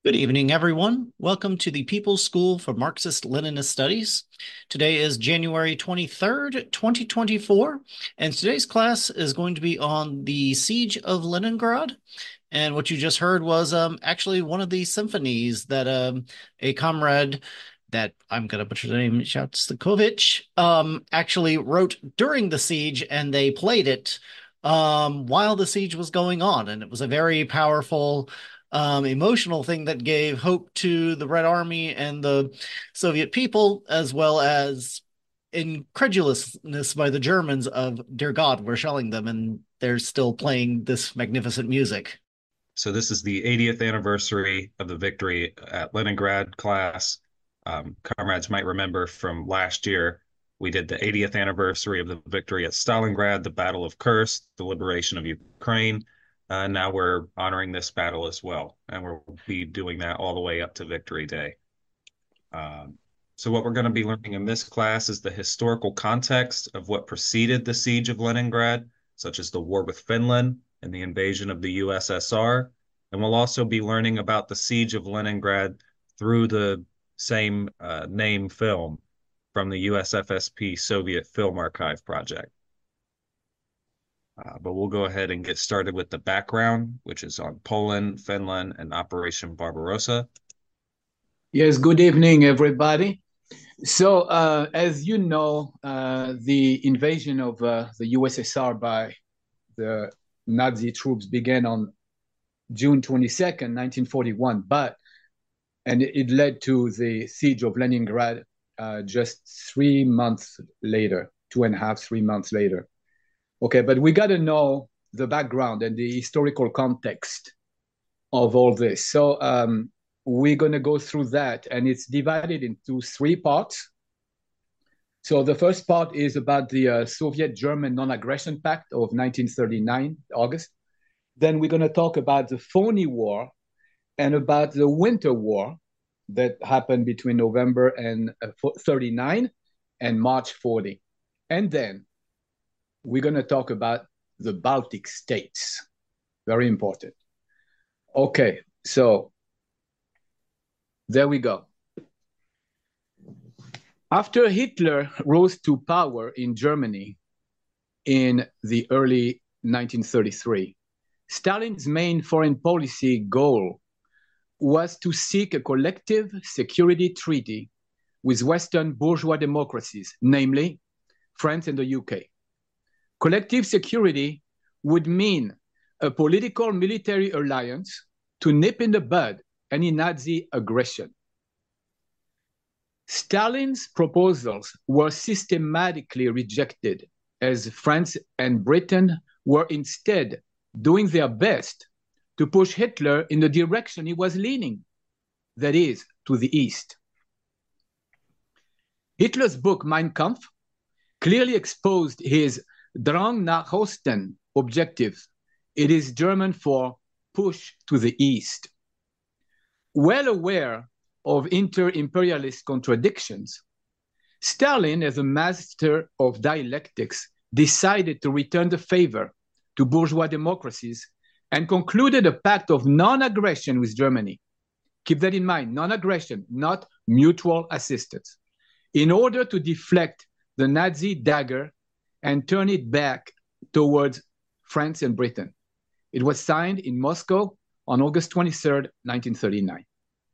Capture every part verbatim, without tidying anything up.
Good evening, everyone. Welcome to the People's School for Marxist-Leninist Studies. Today is January twenty-third, twenty twenty-four, and today's class is going to be on the Siege of Leningrad. And what you just heard was um, actually one of the symphonies that um, a comrade that I'm going to butcher the name, Shostakovich, um, actually wrote during the siege, and they played it um, while the siege was going on. And it was a very powerful um, emotional thing that gave hope to the Red Army and the Soviet people, as well as incredulousness by the Germans of, dear God, we're shelling them, and they're still playing this magnificent music. So this is the eightieth anniversary of the victory at Leningrad class. Um, comrades might remember from last year, we did the eightieth anniversary of the victory at Stalingrad, the Battle of Kursk, the liberation of Ukraine. Uh, now we're honoring this battle as well, and we'll be doing that all the way up to Victory Day. Um, so what we're going to be learning in this class is the historical context of what preceded the siege of Leningrad, such as the war with Finland and the invasion of the U S S R. And we'll also be learning about the siege of Leningrad through the same uh, name film from the U S F S P Soviet Film Archive project. Uh, but we'll go ahead and get started with the background, which is on Poland, Finland, and Operation Barbarossa. Yes, good evening, everybody. So, uh, as you know, uh, the invasion of uh, the U S S R by the Nazi troops began on June twenty-second, nineteen forty-one, but, and it led to the siege of Leningrad uh, just three months later, two and a half, three months later. Okay, but we got to know the background and the historical context of all this. So, um, we're going to go through that, and it's divided into three parts. So the first part is about the uh, Soviet-German Non-Aggression Pact of nineteen thirty-nine, August. Then we're going to talk about the phony war and about the Winter War that happened between November and uh, thirty-nine and March forty. And then we're going to talk about the Baltic states. Very important. Okay, so there we go. After Hitler rose to power in Germany in the early nineteen thirty-three, Stalin's main foreign policy goal was to seek a collective security treaty with Western bourgeois democracies, namely France and the U K. Collective security would mean a political military alliance to nip in the bud any Nazi aggression. Stalin's proposals were systematically rejected, as France and Britain were instead doing their best to push Hitler in the direction he was leaning, that is, to the east. Hitler's book, Mein Kampf, clearly exposed his Drang nach Osten objectives. It is German for push to the east. Well aware of inter-imperialist contradictions, Stalin, as a master of dialectics, decided to return the favor to bourgeois democracies and concluded a pact of non-aggression with Germany. Keep that in mind, non-aggression, not mutual assistance, in order to deflect the Nazi dagger and turn it back towards France and Britain. It was signed in Moscow on August twenty-third, nineteen thirty-nine.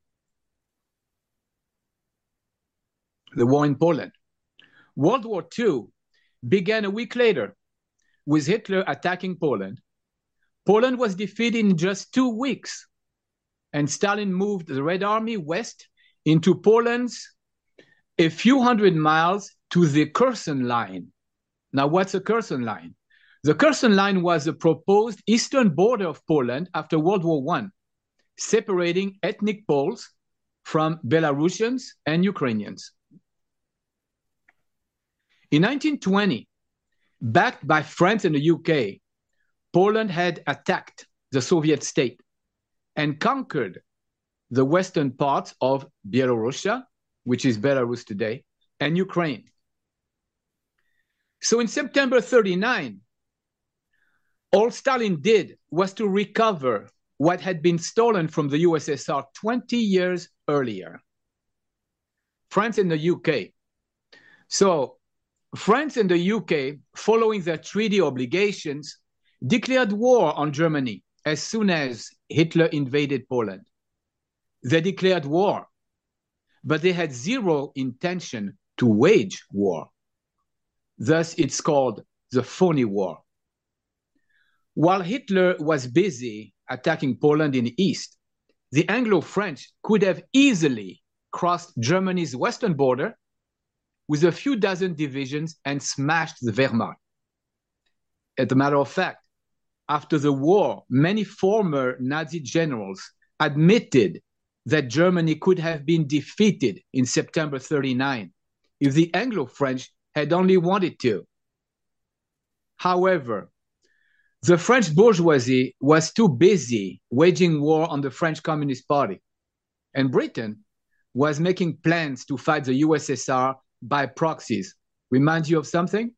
The war in Poland. World War Two began a week later with Hitler attacking Poland. Poland was defeated in just two weeks, and Stalin moved the Red Army west into Poland's a few hundred miles to the Kherson Line. Now, what's a Kherson Line? The Kherson Line was a proposed eastern border of Poland after World War One, separating ethnic Poles from Belarusians and Ukrainians. In nineteen twenty, backed by France and the U K, Poland had attacked the Soviet state and conquered the western parts of Bielorussia, which is Belarus today, and Ukraine. So in September thirty-nine, all Stalin did was to recover what had been stolen from the U S S R twenty years earlier. France and the U K. So France and the U K, following their treaty obligations, declared war on Germany as soon as Hitler invaded Poland. They declared war, but they had zero intention to wage war. Thus, it's called the phony war. While Hitler was busy attacking Poland in the east, the Anglo-French could have easily crossed Germany's western border with a few dozen divisions and smashed the Wehrmacht. As a matter of fact, after the war, many former Nazi generals admitted that Germany could have been defeated in September thirty-nine if the Anglo-French had only wanted to. However, the French bourgeoisie was too busy waging war on the French Communist Party, and Britain was making plans to fight the U S S R by proxies. Remind you of something?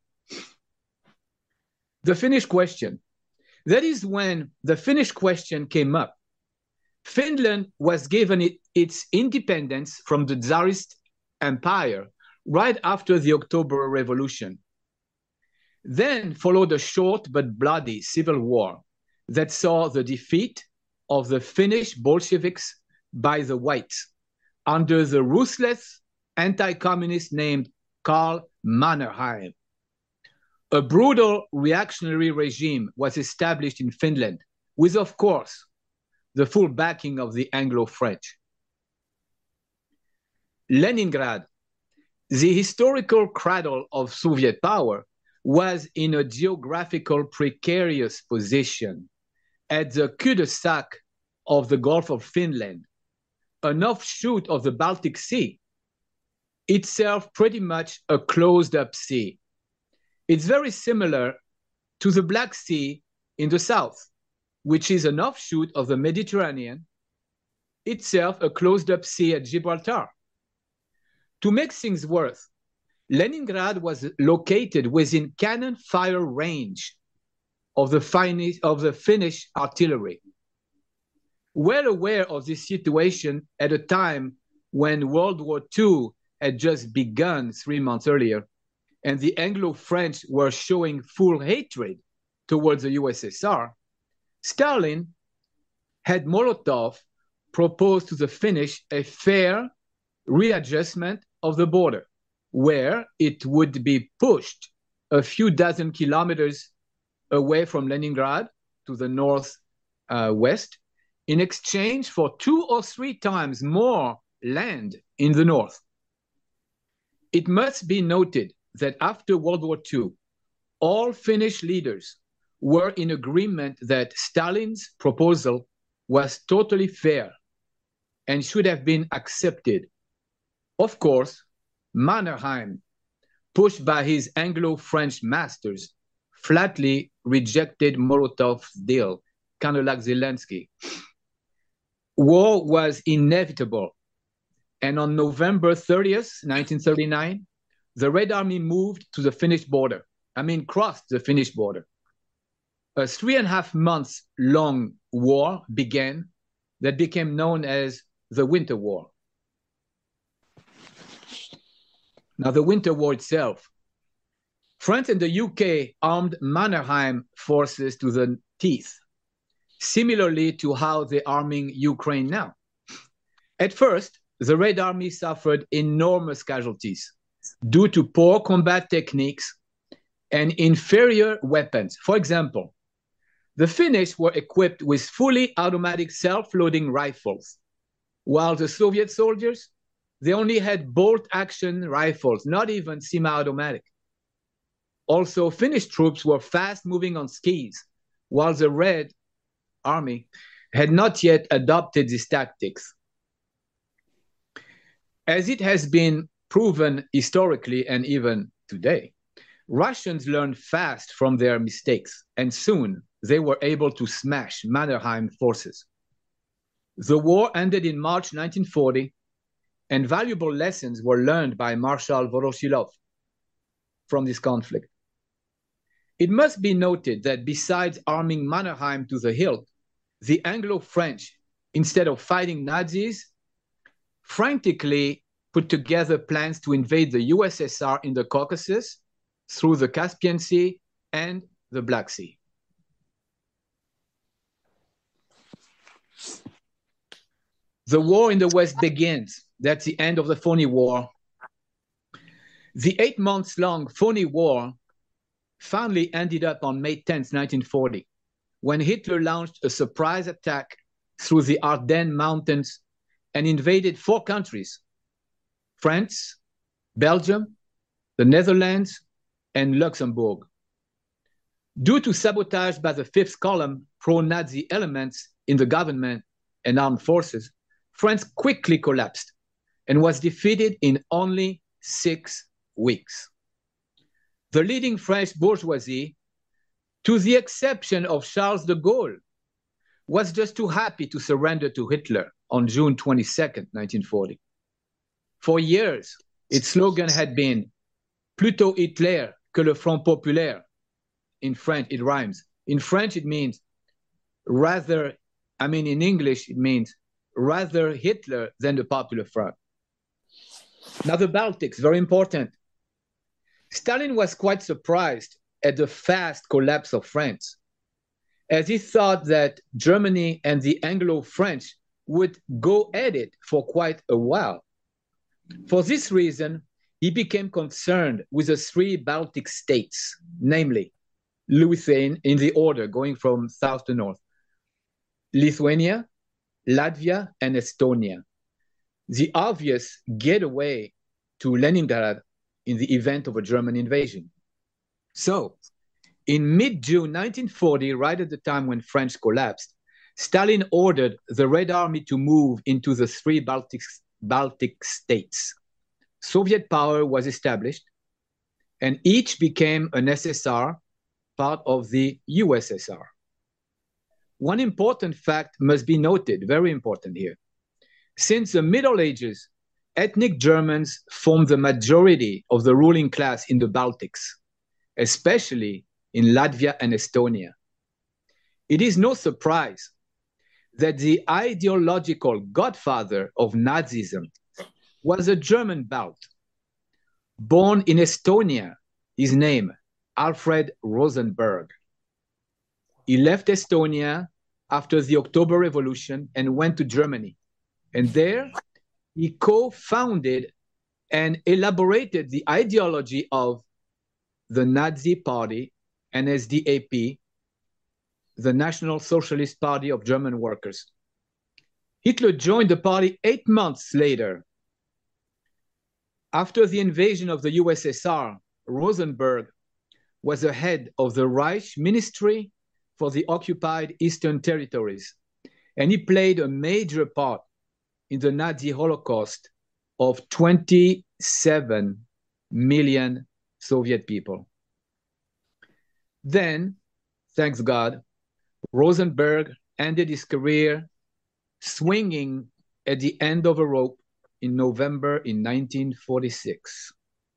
The Finnish question. That is when the Finnish question came up. Finland was given it, its independence from the Tsarist Empire right after the October Revolution. Then followed a short but bloody civil war that saw the defeat of the Finnish Bolsheviks by the Whites under the ruthless anti-communist named Karl Mannerheim. A brutal reactionary regime was established in Finland with, of course, the full backing of the Anglo-French. Leningrad, the historical cradle of Soviet power, was in a geographical precarious position at the cul-de-sac of the Gulf of Finland, an offshoot of the Baltic Sea, itself pretty much a closed-up sea. It's very similar to the Black Sea in the south, which is an offshoot of the Mediterranean, itself a closed-up sea at Gibraltar. To make things worse, Leningrad was located within cannon fire range of the, Finnish, of the Finnish artillery. Well aware of this situation at a time when World War Two had just begun three months earlier, and the Anglo-French were showing full hatred towards the U S S R, Stalin had Molotov propose to the Finnish a fair readjustment of the border, where it would be pushed a few dozen kilometers away from Leningrad to the north uh, west in exchange for two or three times more land in the north. It must be noted that after World War Two, all Finnish leaders were in agreement that Stalin's proposal was totally fair and should have been accepted. Of course, Mannerheim, pushed by his Anglo-French masters, flatly rejected Molotov's deal, kind of like Zelensky. War was inevitable, and on November thirtieth, nineteen thirty-nine, the Red Army moved to the Finnish border, I mean crossed the Finnish border. A three and a half months long war began that became known as the Winter War. Now, the Winter War itself, France and the U K armed Mannerheim forces to the teeth, similarly to how they're arming Ukraine now. At first, the Red Army suffered enormous casualties due to poor combat techniques and inferior weapons. For example, the Finnish were equipped with fully automatic self-loading rifles, while the Soviet soldiers, they only had bolt-action rifles, not even semi-automatic. Also, Finnish troops were fast-moving on skis, while the Red Army had not yet adopted these tactics. As it has been proven historically and even today, Russians learned fast from their mistakes, and soon they were able to smash Mannerheim forces. The war ended in March nineteen forty, and valuable lessons were learned by Marshal Voroshilov from this conflict. It must be noted that besides arming Mannerheim to the hilt, the Anglo-French, instead of fighting Nazis, frantically put together plans to invade the U S S R in the Caucasus through the Caspian Sea and the Black Sea. The war in the West begins. That's the end of the Phoney War. The eight months long Phoney War finally ended up on May tenth, nineteen forty, when Hitler launched a surprise attack through the Ardennes Mountains and invaded four countries: France, Belgium, the Netherlands, and Luxembourg. Due to sabotage by the Fifth Column pro-Nazi elements in the government and armed forces, France quickly collapsed and was defeated in only six weeks. The leading French bourgeoisie, to the exception of Charles de Gaulle, was just too happy to surrender to Hitler on June twenty-second, nineteen forty. For years, its slogan had been "Plutôt Hitler que le Front Populaire." In French, it rhymes. In French, it means rather, I mean, in English, it means rather Hitler than the Popular Front. Now, the Baltics, very important. Stalin was quite surprised at the fast collapse of France, as he thought that Germany and the Anglo-French would go at it for quite a while. For this reason, he became concerned with the three Baltic states, namely Lithuania, in the order going from south to north, Lithuania, Latvia, and Estonia, the obvious getaway to Leningrad in the event of a German invasion. So, in mid-June nineteen forty, right at the time when France collapsed, Stalin ordered the Red Army to move into the three Baltic, Baltic states. Soviet power was established, and each became an S S R, part of the U S S R. One important fact must be noted, very important here. Since the Middle Ages, ethnic Germans formed the majority of the ruling class in the Baltics, especially in Latvia and Estonia. It is no surprise that the ideological godfather of Nazism was a German Balt. Born in Estonia, his name, Alfred Rosenberg. He left Estonia after the October Revolution and went to Germany. And there, he co-founded and elaborated the ideology of the Nazi Party, N S D A P, the National Socialist Party of German Workers. Hitler joined the party eight months later. After the invasion of the U S S R, Rosenberg was the head of the Reich Ministry for the occupied Eastern Territories, and he played a major part in the Nazi Holocaust of twenty-seven million Soviet people. Then, thanks God, Rosenberg ended his career swinging at the end of a rope in November in nineteen forty-six.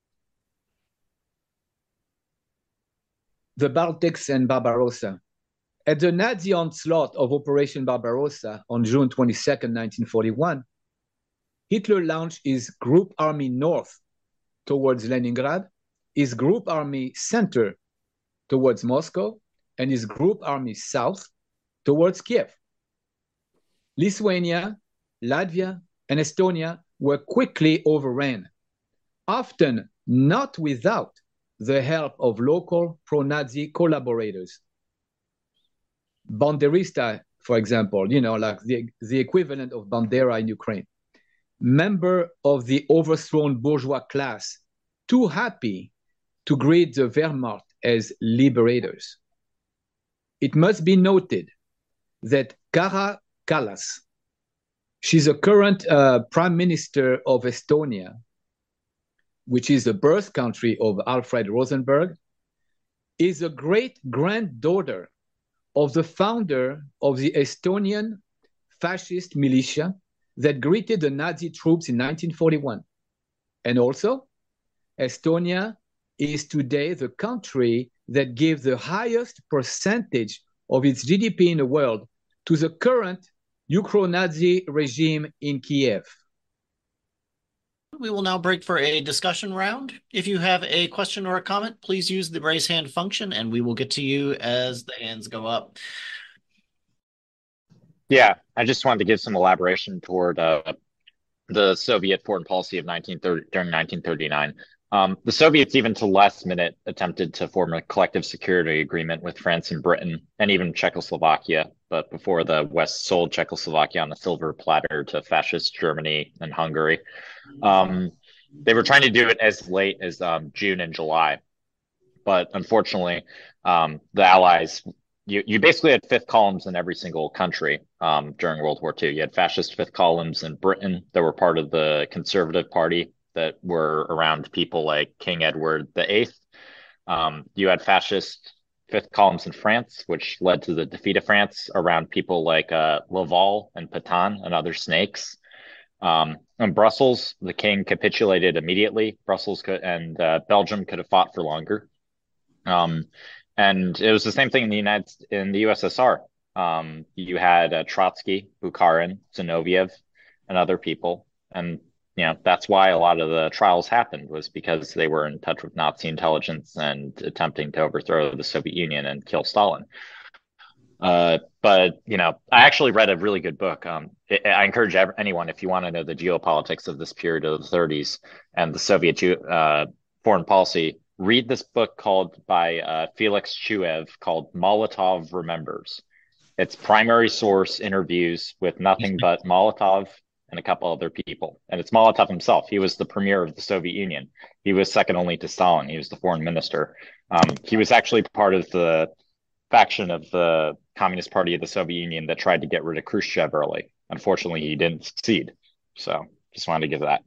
The Baltics and Barbarossa. At the Nazi onslaught of Operation Barbarossa on June twenty-second, nineteen forty-one, Hitler launched his Group Army North towards Leningrad, his Group Army Center towards Moscow, and his Group Army South towards Kiev. Lithuania, Latvia, and Estonia were quickly overrun, often not without the help of local pro-Nazi collaborators. Banderista, for example, you know, like the, the equivalent of Bandera in Ukraine, member of the overthrown bourgeois class, too happy to greet the Wehrmacht as liberators. It must be noted that Kaja Kallas, she's a current uh, prime minister of Estonia, which is the birth country of Alfred Rosenberg, is a great-granddaughter of the founder of the Estonian fascist militia that greeted the Nazi troops in nineteen forty-one. And also, Estonia is today the country that gives the highest percentage of its G D P in the world to the current Ukro-Nazi regime in Kiev. We will now break for a discussion round. If you have a question or a comment, please use the raise hand function and we will get to you as the hands go up. Yeah, I just wanted to give some elaboration toward uh, the Soviet foreign policy of nineteen thirty during nineteen thirty-nine. Um, the Soviets, even to last minute, attempted to form a collective security agreement with France and Britain, and even Czechoslovakia. But before the West sold Czechoslovakia on a silver platter to fascist Germany and Hungary, um, they were trying to do it as late as um, June and July. But unfortunately, um, the Allies, you, you basically had fifth columns in every single country um, during World War Two. You had fascist fifth columns in Britain that were part of the Conservative Party, that were around people like King Edward the Eighth. Um, you had fascist fifth columns in France, which led to the defeat of France around people like uh, Laval and Pétain and other snakes. Um, in Brussels, the king capitulated immediately. Brussels could, and uh, Belgium could have fought for longer. Um, and it was the same thing in the United in the U S S R. Um, you had uh, Trotsky, Bukharin, Zinoviev, and other people, and you know, that's why a lot of the trials happened, was because they were in touch with Nazi intelligence and attempting to overthrow the Soviet Union and kill Stalin. Uh, but, you know, I actually read a really good book. Um, it, I encourage ever, anyone, if you want to know the geopolitics of this period of the thirties and the Soviet uh, foreign policy, read this book called by uh, Felix Chuev called Molotov Remembers. Its primary source interviews with nothing but Molotov and a couple other people. And it's Molotov himself. He was the premier of the Soviet Union. He was second only to Stalin. He was the foreign minister. Um, he was actually part of the faction of the Communist Party of the Soviet Union that tried to get rid of Khrushchev early. Unfortunately, he didn't succeed. So just wanted to give that.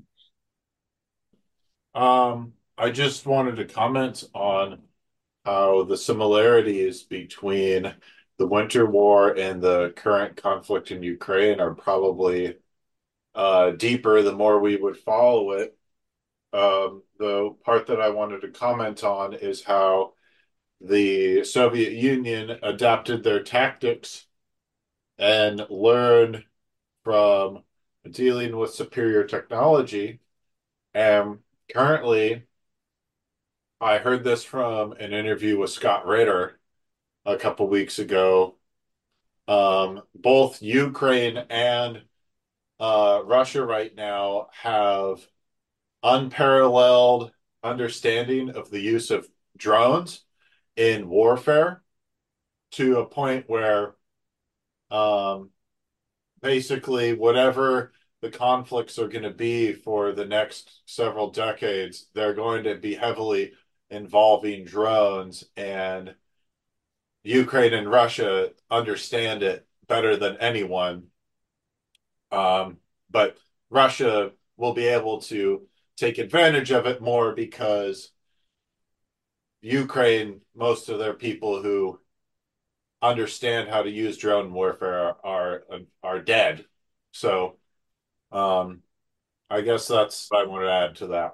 Um, I just wanted to comment on how the similarities between the Winter War and the current conflict in Ukraine are probably Uh, deeper the more we would follow it. Um, the part that I wanted to comment on is how the Soviet Union adapted their tactics and learned from dealing with superior technology. And currently, I heard this from an interview with Scott Ritter a couple weeks ago. Um, both Ukraine and Uh, Russia right now have unparalleled understanding of the use of drones in warfare, to a point where um, basically whatever the conflicts are going to be for the next several decades, they're going to be heavily involving drones, and Ukraine and Russia understand it better than anyone. Um, but Russia will be able to take advantage of it more because Ukraine, most of their people who understand how to use drone warfare are are dead. So um, I guess that's what I want to add to that.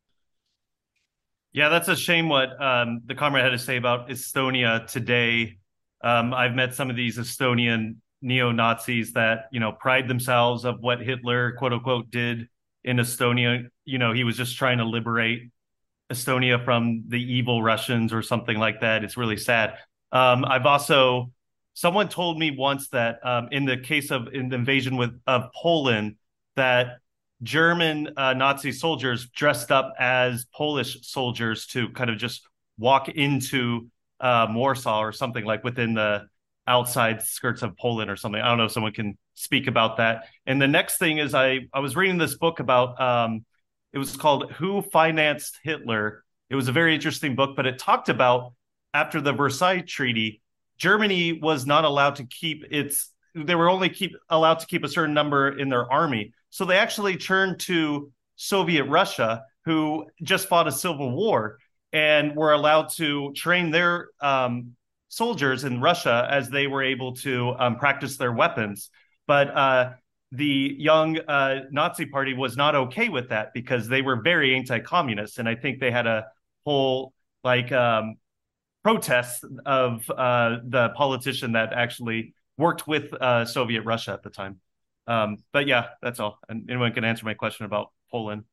Yeah, that's a shame what um, the comrade had to say about Estonia today. Um, I've met some of these Estonian neo-Nazis that, you know, pride themselves of what Hitler, quote unquote, did in Estonia. You know, he was just trying to liberate Estonia from the evil Russians or something like that. It's really sad. Um, I've also, someone told me once that um, in the case of in the invasion with of Poland, that German uh, Nazi soldiers dressed up as Polish soldiers to kind of just walk into uh, Warsaw or something, like within the outside skirts of Poland or something. I don't know if someone can speak about that. And the next thing is I, I was reading this book about, um, it was called Who Financed Hitler? It was a very interesting book, but it talked about after the Versailles Treaty, Germany was not allowed to keep its, they were only keep allowed to keep a certain number in their army. So they actually turned to Soviet Russia, who just fought a civil war, and were allowed to train their um, soldiers in Russia as they were able to um, practice their weapons. But uh, the young uh, Nazi party was not okay with that because they were very anti-communist. And I think they had a whole like um, protest of uh, the politician that actually worked with uh, Soviet Russia at the time. Um, but yeah, that's all. And anyone can answer my question about Poland.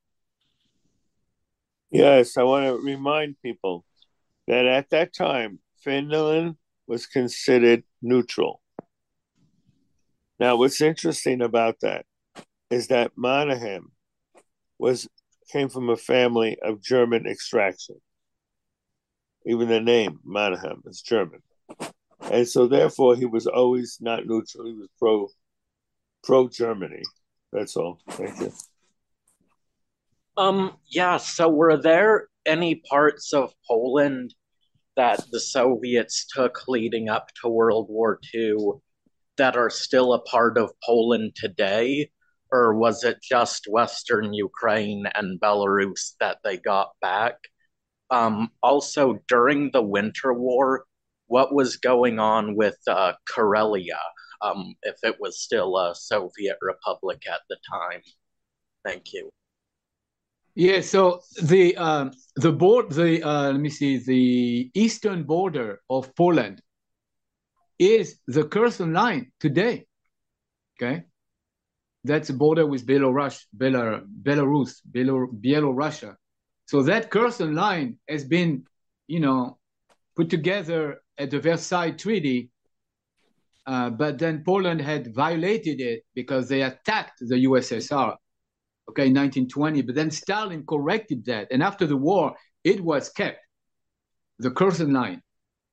Yes, I want to remind people that at that time, Finland was considered neutral. Now, what's interesting about that is that Monahan was came from a family of German extraction. Even the name Monahan is German, and so therefore he was always not neutral. He was pro pro Germany. That's all. Thank you. Um, yeah, so were there any parts of Poland that the Soviets took leading up to World War Two that are still a part of Poland today? Or was it just Western Ukraine and Belarus that they got back? Um, also, during the Winter War, what was going on with uh, Karelia, um, if it was still a Soviet republic at the time? Thank you. Yeah, so the um, the board, the uh, let me see, the eastern border of Poland is the Kherson line today. Okay, that's the border with Belarus, Belar, Belarus, Belar, Bielorussia. So that Kherson line has been, you know, put together at the Versailles Treaty, uh, but then Poland had violated it because they attacked the U S S R. Okay, in nineteen twenty, but then Stalin corrected that. And after the war, it was kept, the Kherson line.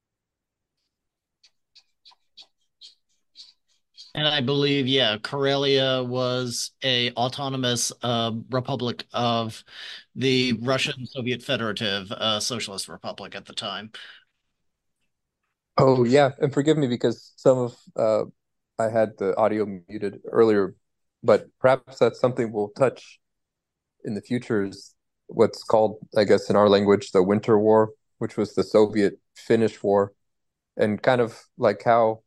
And I believe, yeah, Karelia was a autonomous uh, republic of the Russian Soviet Federative uh, Socialist Republic at the time. Oh, yeah. And forgive me because some of, uh, I had the audio muted earlier, but perhaps that's something we'll touch in the future is what's called, I guess, in our language, the Winter War, which was the Soviet-Finnish War, and kind of like how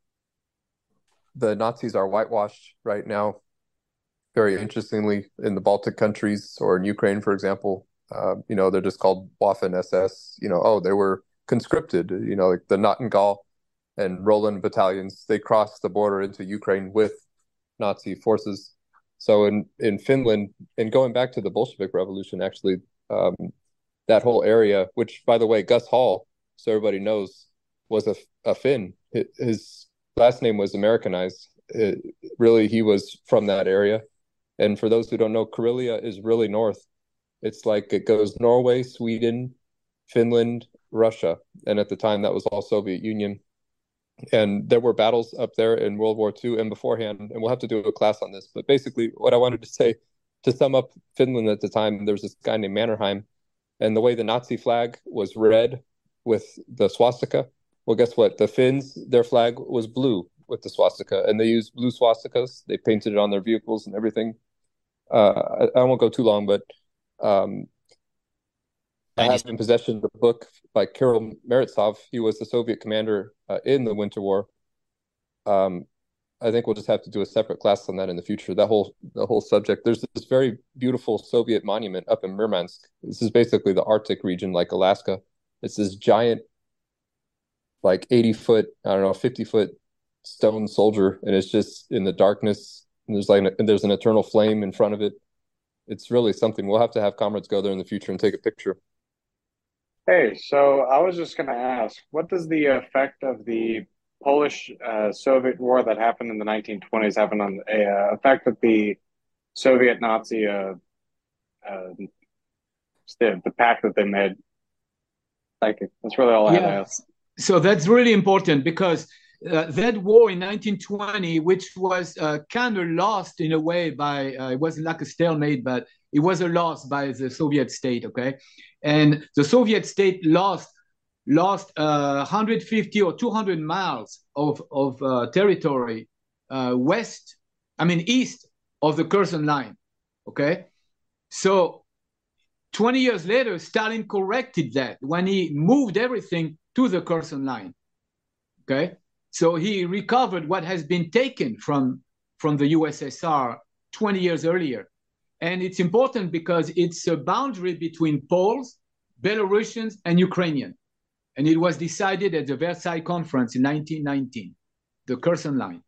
the Nazis are whitewashed right now, very interestingly, in the Baltic countries or in Ukraine, for example. Uh, you know, they're just called Waffen S S. You know, oh, they were conscripted, you know, like the Nautengall and Roland battalions. They crossed the border into Ukraine with Nazi forces. So in, in Finland, and going back to the Bolshevik Revolution, actually, um, that whole area, which, by the way, Gus Hall, so everybody knows, was a, a Finn. His last name was Americanized. It, really, he was from that area. And for those who don't know, Karelia is really north. It's like it goes Norway, Sweden, Finland, Russia. And at the time, that was all Soviet Union. And there were battles up there in World War Two and beforehand, and we'll have to do a class on this. But basically, what I wanted to say, to sum up Finland at the time, there was this guy named Mannerheim, and the way the Nazi flag was red with the swastika, well, guess what? The Finns, their flag was blue with the swastika, and they used blue swastikas. They painted it on their vehicles and everything. Uh, I, I won't go too long, but um, I have in possession the book by Kirill Merettsov. He was the Soviet commander uh, in the Winter War. Um, I think we'll just have to do a separate class on that in the future. That whole the whole subject. There's this very beautiful Soviet monument up in Murmansk. This is basically the Arctic region, like Alaska. It's this giant, like eighty foot, I don't know, fifty foot stone soldier, and it's just in the darkness. And there's like and there's an eternal flame in front of it. It's really something. We'll have to have comrades go there in the future and take a picture. Hey, so I was just going to ask, what does the effect of the Polish-Soviet uh, War that happened in the nineteen twenties happen on the uh, effect that the Soviet-Nazi uh, uh, the, the pact that they made? Thank you. That's really all I yeah. had to ask. So that's really important because uh, that war in nineteen twenty, which was uh, kind of lost in a way by, uh, it wasn't like a stalemate, but it was a loss by the Soviet state, okay? And the Soviet state lost lost uh, one hundred fifty or two hundred miles of, of uh, territory uh, west, I mean, east of the Kherson line, okay? So twenty years later, Stalin corrected that when he moved everything to the Kherson line, okay? So he recovered what has been taken from, from the U S S R twenty years earlier. And it's important because it's a boundary between Poles, Belarusians, and Ukrainians. And it was decided at the Versailles Conference in nineteen nineteen. the Kherson line.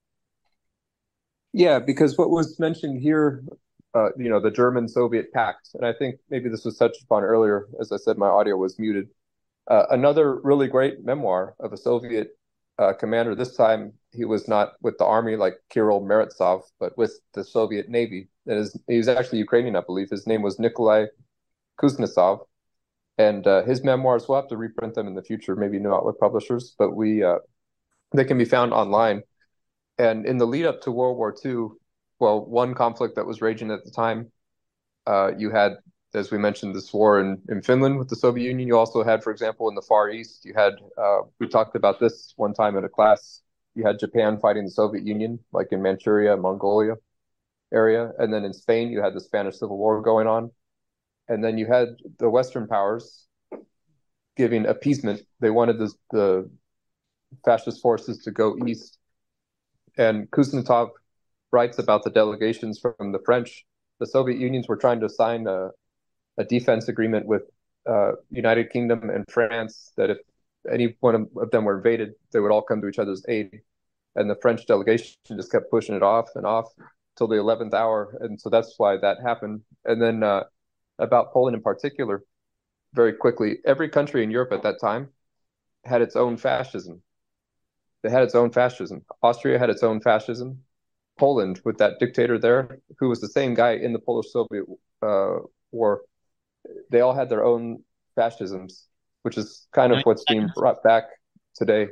Yeah, because what was mentioned here, uh, you know, the German-Soviet pact, and I think maybe this was touched upon earlier. As I said, my audio was muted. Uh, another really great memoir of a Soviet uh, commander. This time he was not with the army like Kirill Meretsav, but with the Soviet Navy. And his, he was actually Ukrainian, I believe. His name was Nikolai Kuznetsov. And uh, his memoirs, we'll have to reprint them in the future, maybe New Outlook Publishers, but we uh, they can be found online. And in the lead up to World War Two, well, one conflict that was raging at the time, uh, you had, as we mentioned, this war in, in Finland with the Soviet Union. You also had, for example, in the Far East, you had, uh, we talked about this one time in a class, you had Japan fighting the Soviet Union, like in Manchuria, Mongolia area. And then in Spain, you had the Spanish Civil War going on. And then you had the Western powers giving appeasement. They wanted the, the fascist forces to go east. And Kuznetsov writes about the delegations from the French. The Soviet Unions were trying to sign a, a defense agreement with uh, United Kingdom and France that if any one of them were invaded, they would all come to each other's aid. And the French delegation just kept pushing it off and off till the eleventh hour. And so that's why that happened. And then uh, about Poland in particular, very quickly, every country in Europe at that time had its own fascism. They had its own fascism. Austria had its own fascism. Poland, with that dictator there, who was the same guy in the Polish-Soviet uh, War, they all had their own fascisms, which is kind of what's being brought back today.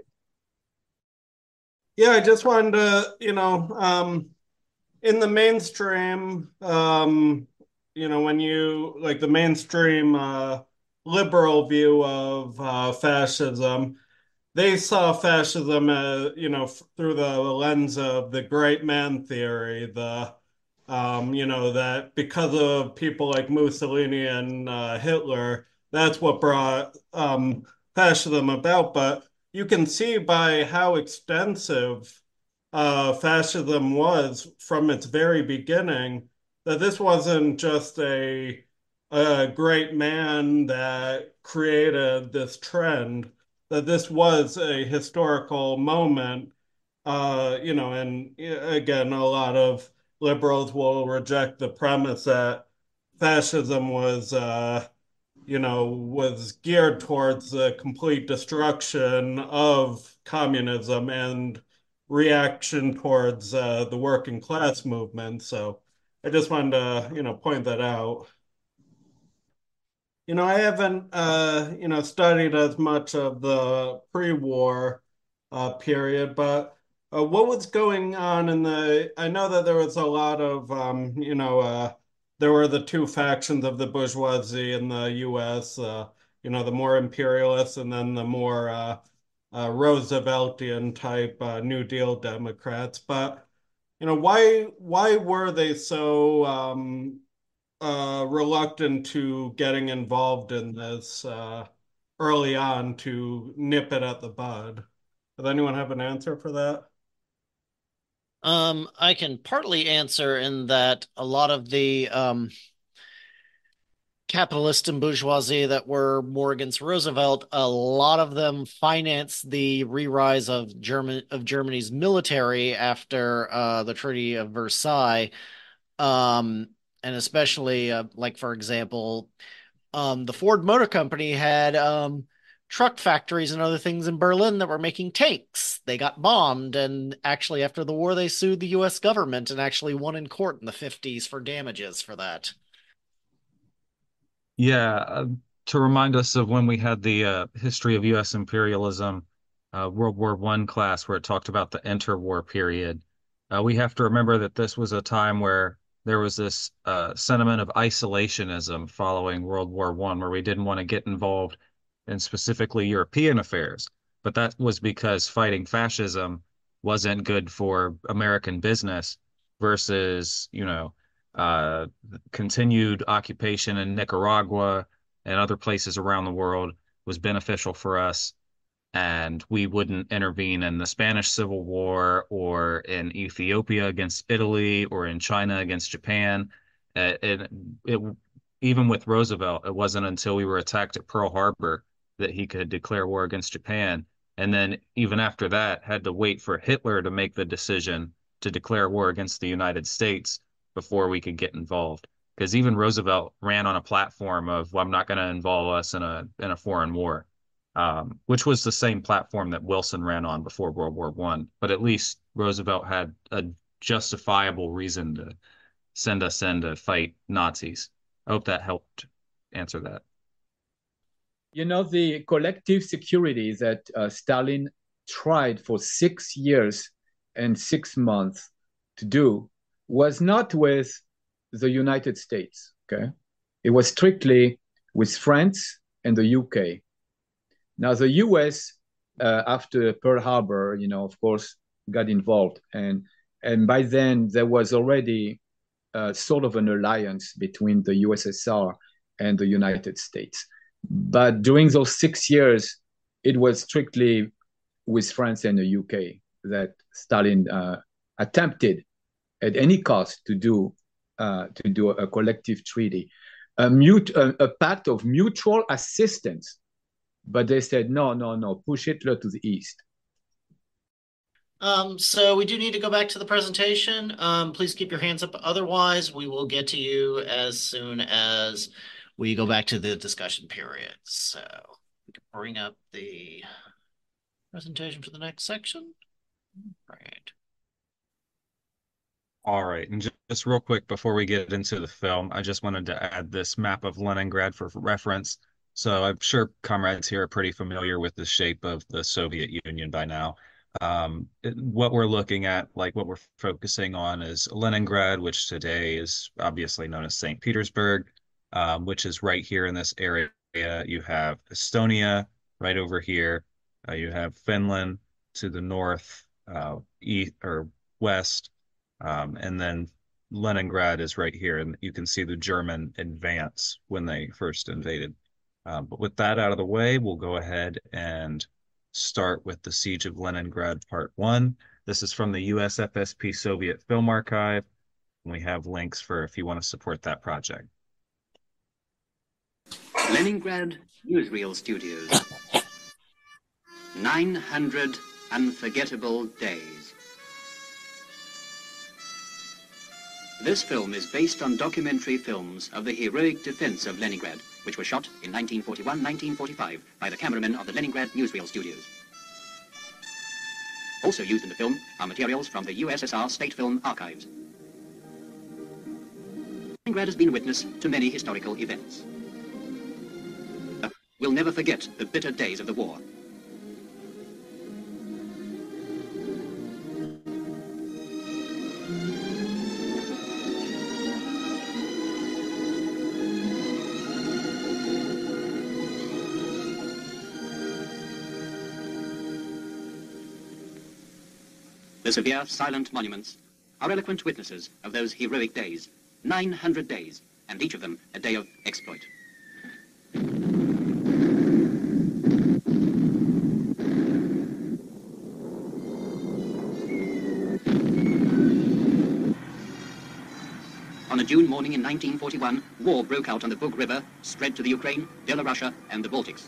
Yeah, I just wanted to, you know, um, in the mainstream, um, you know, when you, like the mainstream uh, liberal view of uh, fascism, they saw fascism, uh, you know, f- through the lens of the great man theory, the, um, you know, that because of people like Mussolini and uh, Hitler, that's what brought um, fascism about. But you can see by how extensive uh, fascism was from its very beginning that this wasn't just a, a great man that created this trend, that this was a historical moment, uh, you know, and again, a lot of liberals will reject the premise that fascism was, uh, you know, was geared towards the complete destruction of communism and reaction towards uh, the working class movement. So I just wanted to, you know, point that out. You know, I haven't, uh, you know, studied as much of the pre-war uh, period, but uh, what was going on in the, I know that there was a lot of, um, you know, uh, there were the two factions of the bourgeoisie in the U S, uh, you know, the more imperialists and then the more uh, uh, Rooseveltian type uh, New Deal Democrats. But, you know, why why were they so um, uh, reluctant to getting involved in this uh, early on to nip it at the bud? Does anyone have an answer for that? Um, I can partly answer in that a lot of the um, capitalists and bourgeoisie that were more against Roosevelt, a lot of them financed the re-rise of German of Germany's military after uh, the Treaty of Versailles, um, and especially uh, like for example, um, the Ford Motor Company had um, truck factories and other things in Berlin that were making tanks. They got bombed, and actually after the war, they sued the U S government and actually won in court in the fifties for damages for that. Yeah, uh, to remind us of when we had the uh, history of U S imperialism, uh, World War One class, where it talked about the interwar period. Uh, we have to remember that this was a time where there was this uh, sentiment of isolationism following World War One, where we didn't want to get involved in specifically European affairs. But that was because fighting fascism wasn't good for American business versus, you know, uh, continued occupation in Nicaragua and other places around the world was beneficial for us, and we wouldn't intervene in the Spanish Civil War or in Ethiopia against Italy or in China against Japan. Uh, it, it, even with Roosevelt, it wasn't until we were attacked at Pearl Harbor that he could declare war against Japan. And then even after that, had to wait for Hitler to make the decision to declare war against the United States before we could get involved. Because even Roosevelt ran on a platform of, well, I'm not going to involve us in a in a foreign war, um, which was the same platform that Wilson ran on before World War One. But at least Roosevelt had a justifiable reason to send us in to fight Nazis. I hope that helped answer that. You know, the collective security that uh, Stalin tried for six years and six months to do was not with the United States, okay? It was strictly with France and the U K. Now, the U S, uh, after Pearl Harbor, you know, of course, got involved. And, and by then, there was already uh, sort of an alliance between the U S S R and the United States. But during those six years, it was strictly with France and the U K that Stalin uh, attempted at any cost to do uh, to do a collective treaty, a, mute, a, a pact of mutual assistance. But they said, no, no, no, push Hitler to the east. Um, so we do need to go back to the presentation. Um, please keep your hands up. Otherwise, we will get to you as soon as we go back to the discussion period. So we can bring up the presentation for the next section. Right. All right, and just, just real quick before we get into the film, I just wanted to add this map of Leningrad for reference. So I'm sure comrades here are pretty familiar with the shape of the Soviet Union by now. Um, it, what we're looking at, like what we're focusing on, is Leningrad, which today is obviously known as Saint Petersburg, um, which is right here in this area. You have Estonia right over here. Uh, you have Finland to the north, uh, east or west. Um, and then Leningrad is right here, and you can see the German advance when they first invaded. Um, but with that out of the way, we'll go ahead and start with the Siege of Leningrad Part One. This is from the U S F S P Soviet Film Archive. And we have links for if you want to support that project. Leningrad Newsreel Studios. nine hundred unforgettable days. This film is based on documentary films of the heroic defense of Leningrad, which were shot in nineteen forty-one nineteen forty-five by the cameramen of the Leningrad Newsreel Studios. Also used in the film are materials from the U S S R State Film Archives. Leningrad has been witness to many historical events. We'll never forget the bitter days of the war. The severe, silent monuments are eloquent witnesses of those heroic days, nine hundred days, and each of them a day of exploit. On a June morning in nineteen forty-one, war broke out on the Bug River, spread to the Ukraine, Belarusia, and the Baltics.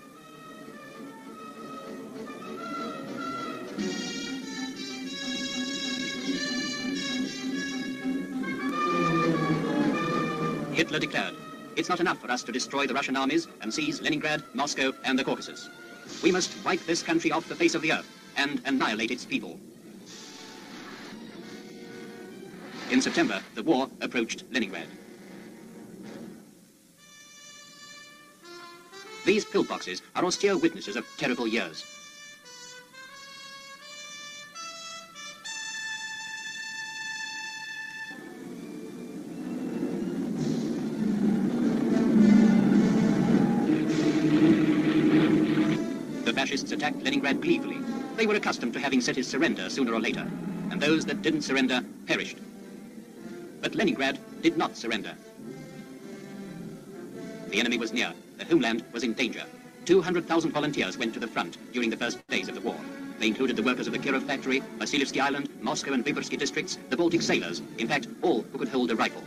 Hitler declared, "It's not enough for us to destroy the Russian armies and seize Leningrad, Moscow, and the Caucasus. We must wipe this country off the face of the earth and annihilate its people." In September, the war approached Leningrad. These pillboxes are austere witnesses of terrible years. The fascists attacked Leningrad gleefully. They were accustomed to having cities surrender sooner or later, and those that didn't surrender perished. But Leningrad did not surrender. The enemy was near. The homeland was in danger. two hundred thousand volunteers went to the front during the first days of the war. They included the workers of the Kirov factory, Vasilievsky Island, Moscow and Vyborgsky districts, the Baltic sailors, in fact, all who could hold a rifle.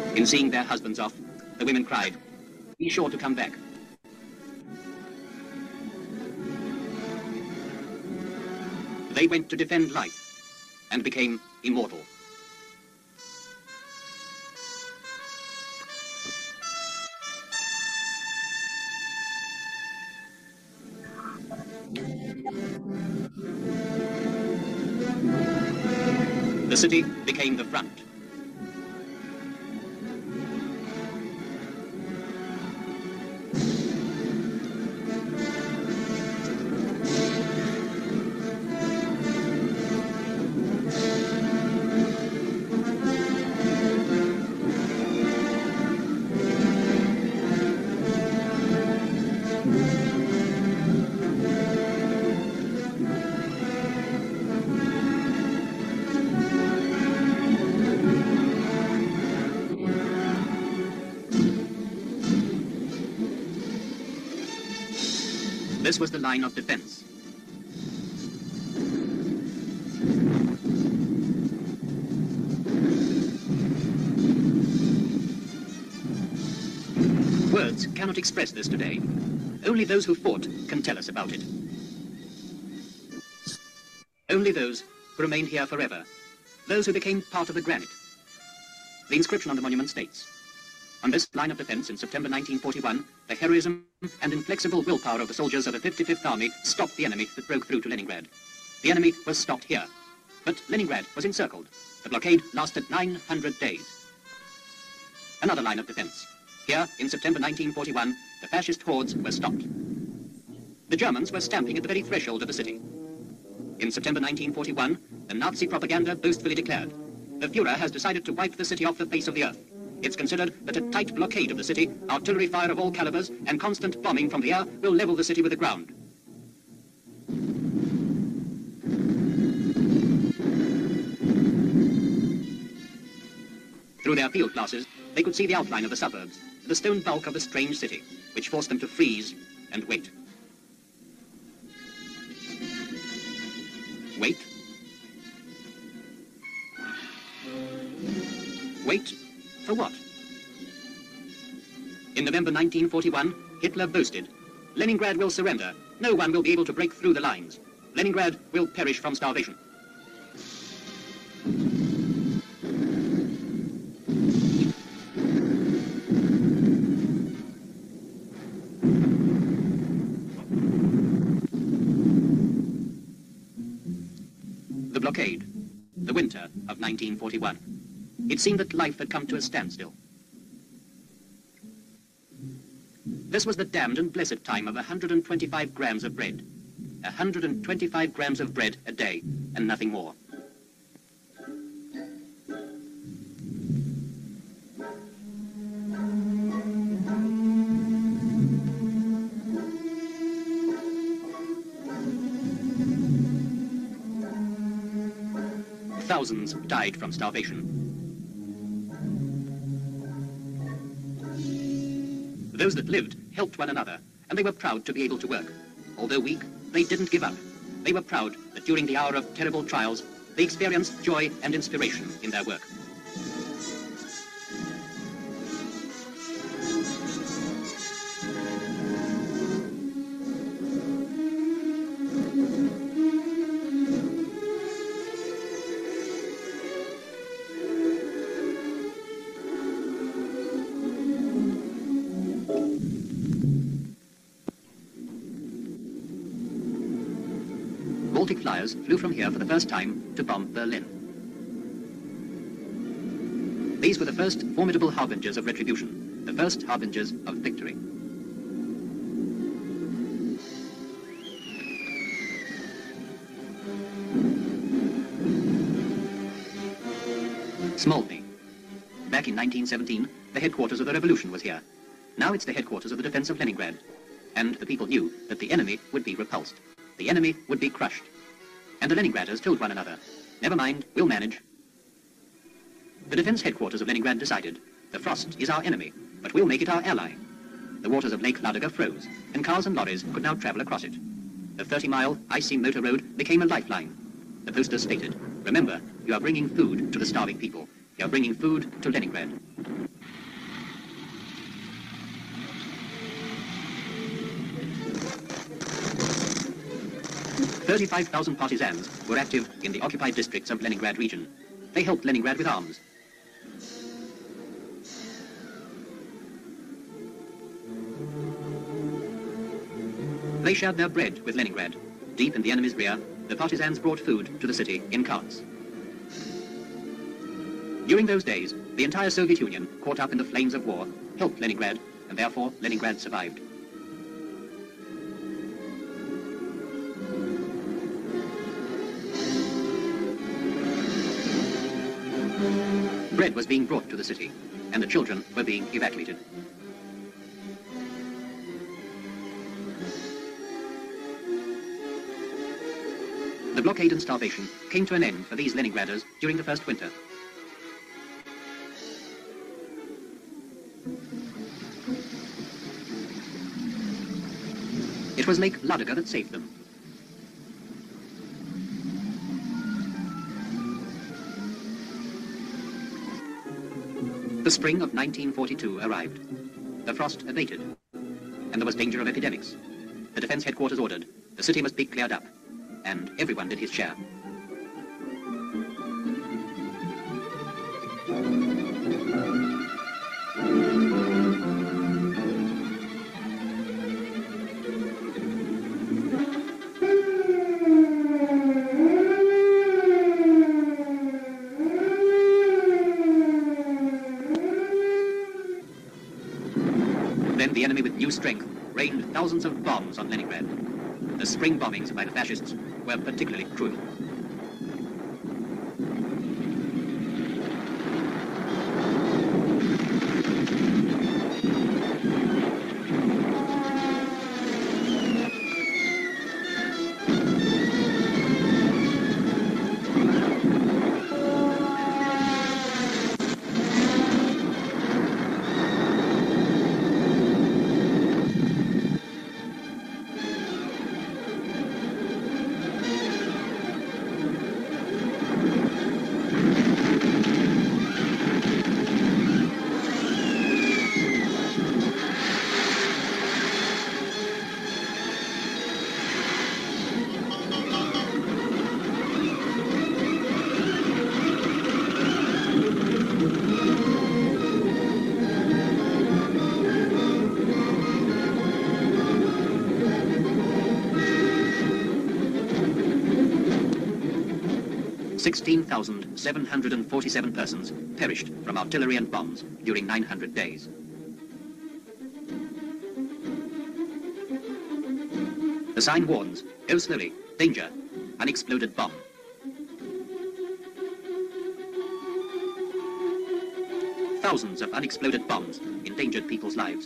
In seeing their husbands off, the women cried, "Be sure to come back." They went to defend life and became immortal. The city became the front. This was the line of defense. Words cannot express this today. Only those who fought can tell us about it. Only those who remained here forever. Those who became part of the granite. The inscription on the monument states, "On this line of defense in September nineteen forty-one, the heroism and inflexible willpower of the soldiers of the fifty-fifth Army stopped the enemy that broke through to Leningrad. The enemy was stopped here, but Leningrad was encircled. The blockade lasted nine hundred days." Another line of defense. Here, in September nineteen forty-one, the fascist hordes were stopped. The Germans were stamping at the very threshold of the city. In September nineteen forty-one, the Nazi propaganda boastfully declared, "The Fuhrer has decided to wipe the city off the face of the earth. It's considered that a tight blockade of the city, artillery fire of all calibers, and constant bombing from the air will level the city with the ground." Through their field glasses, they could see the outline of the suburbs, the stone bulk of the strange city, which forced them to freeze and wait. Wait. Wait. For what? In November nineteen forty-one, Hitler boasted, "Leningrad will surrender. No one will be able to break through the lines. Leningrad will perish from starvation." The blockade, the winter of nineteen forty-one. It seemed that life had come to a standstill. This was the damned and blessed time of one hundred twenty-five grams of bread. one hundred twenty-five grams of bread a day, and nothing more. Thousands died from starvation. Those that lived helped one another, and they were proud to be able to work. Although weak, they didn't give up. They were proud that during the hour of terrible trials, they experienced joy and inspiration in their work. Baltic flyers flew from here for the first time to bomb Berlin. These were the first formidable harbingers of retribution, the first harbingers of victory. Smolny. Back in nineteen seventeen, the headquarters of the revolution was here. Now it's the headquarters of the defense of Leningrad. And the people knew that the enemy would be repulsed. The enemy would be crushed. And the Leningraders told one another, "Never mind, we'll manage." The defense headquarters of Leningrad decided, "The frost is our enemy, but we'll make it our ally." The waters of Lake Ladoga froze, and cars and lorries could now travel across it. The thirty-mile icy motor road became a lifeline. The posters stated, "Remember, you are bringing food to the starving people. You are bringing food to Leningrad." thirty-five thousand partisans were active in the occupied districts of Leningrad region. They helped Leningrad with arms. They shared their bread with Leningrad. Deep in the enemy's rear, the partisans brought food to the city in carts. During those days, the entire Soviet Union, caught up in the flames of war, helped Leningrad, and therefore Leningrad survived. Bread was being brought to the city, and the children were being evacuated. The blockade and starvation came to an end for these Leningraders during the first winter. It was Lake Ladoga that saved them. The spring of nineteen forty-two arrived. The frost abated, and there was danger of epidemics. The defense headquarters ordered the city must be cleared up, and everyone did his share. Then the enemy with new strength rained thousands of bombs on Leningrad. The spring bombings by the fascists were particularly cruel. sixteen thousand seven hundred forty-seven persons perished from artillery and bombs during nine hundred days. The sign warns, go slowly, danger, unexploded bomb. Thousands of unexploded bombs endangered people's lives.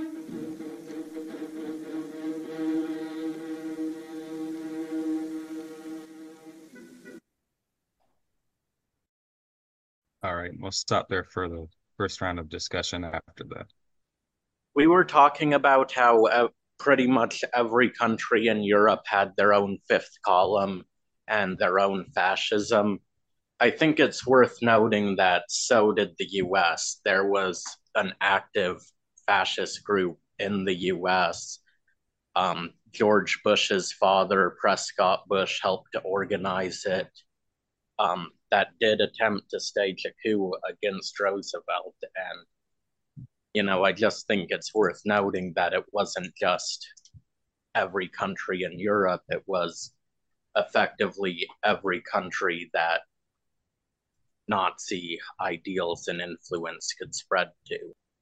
All right, we'll stop there for the first round of discussion after that. We were talking about how uh, pretty much every country in Europe had their own fifth column and their own fascism. I think it's worth noting that so did the U S. There was an active fascist group in the U S. Um, George Bush's father, Prescott Bush, helped to organize it. Um, that did attempt to stage a coup against Roosevelt. And, you know, I just think it's worth noting that it wasn't just every country in Europe. It was effectively every country that Nazi ideals and influence could spread to.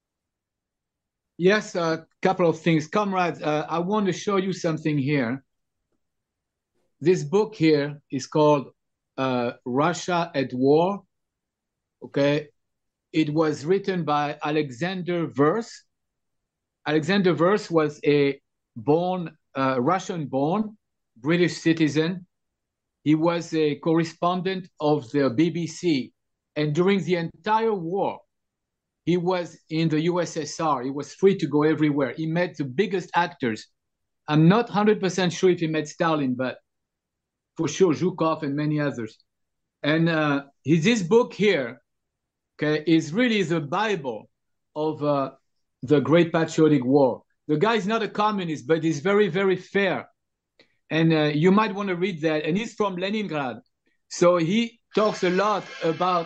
Yes, a couple of things. Comrades, uh, I want to show you something here. This book here is called uh, Russia at War. Okay. It was written by Alexander Verse. Alexander Verse was a born, uh, Russian-born British citizen. He was a correspondent of the B B C. And during the entire war, he was in the U S S R. He was free to go everywhere. He met the biggest actors. I'm not one hundred percent sure if he met Stalin, but for sure Zhukov and many others. And uh, his, this book here, okay, is really the Bible of uh, the Great Patriotic War. The guy is not a communist, but he's very, very fair. And uh, you might want to read that. And he's from Leningrad. So he talks a lot about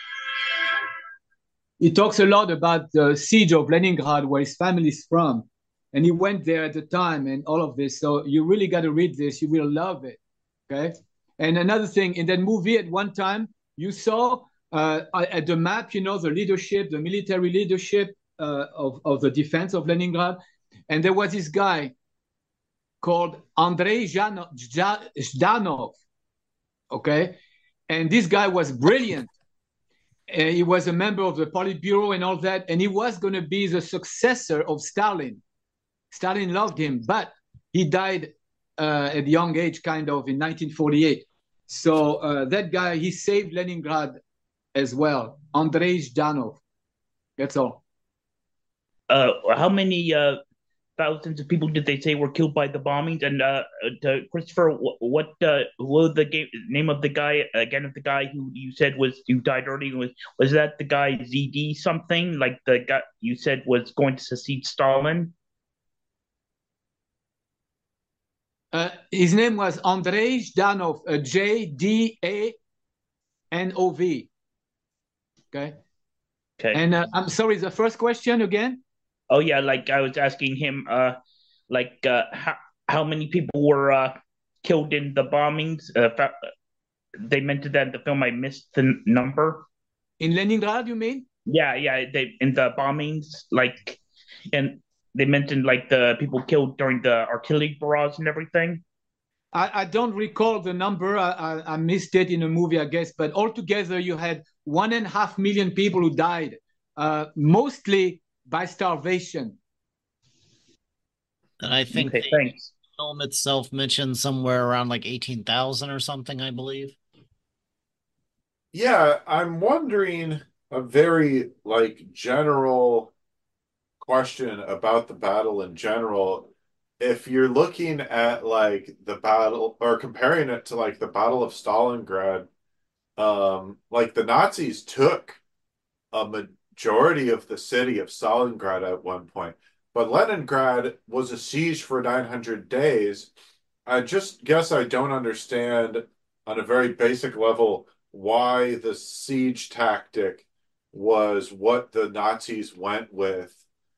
he talks a lot about the siege of Leningrad, where his family is from. And he went there at the time and all of this. So you really got to read this. You will love it. Okay. And another thing, in that movie, at one time, you saw uh, at the map, you know, the leadership, the military leadership uh, of, of the defense of Leningrad. And there was this guy called Andrei Zhdanov. Okay. And this guy was brilliant. Uh, he was a member of the Politburo and all that. And he was going to be the successor of Stalin. Stalin loved him, but he died uh, at a young age, kind of, in nineteen forty-eight. So uh, that guy, he saved Leningrad as well. Andrei Zhdanov. That's all. Uh, how many uh, thousands of people did they say were killed by the bombings? And uh, to Christopher, what, what uh, what the game, name of the guy again? Of the guy who you said was who died early was was that the guy Z D something, like the guy you said was going to succeed Stalin? Uh, his name was Andrei Zhdanov, uh, J D A N O V. Okay. Okay. And uh, I'm sorry, the first question again? Oh yeah, like I was asking him, uh, like uh, how how many people were uh, killed in the bombings? Uh, fa- they mentioned that in the film. I missed the n- number. In Leningrad, you mean? Yeah, yeah. They in the bombings, like, and they mentioned like the people killed during the artillery barrage and everything. I, I don't recall the number. I, I, I missed it in a movie, I guess. But altogether, you had one and a half million people who died, uh, mostly by starvation. And I think Okay, the thanks. film itself mentioned somewhere around like eighteen thousand or something, I believe. Yeah, I'm wondering a very like general question about the battle in general. If you're looking at like the battle or comparing it to like the Battle of Stalingrad, um, like the Nazis took a majority of the city of Stalingrad at one point, but Leningrad was a siege for nine hundred days. I just guess I don't understand on a very basic level why the siege tactic was what the Nazis went with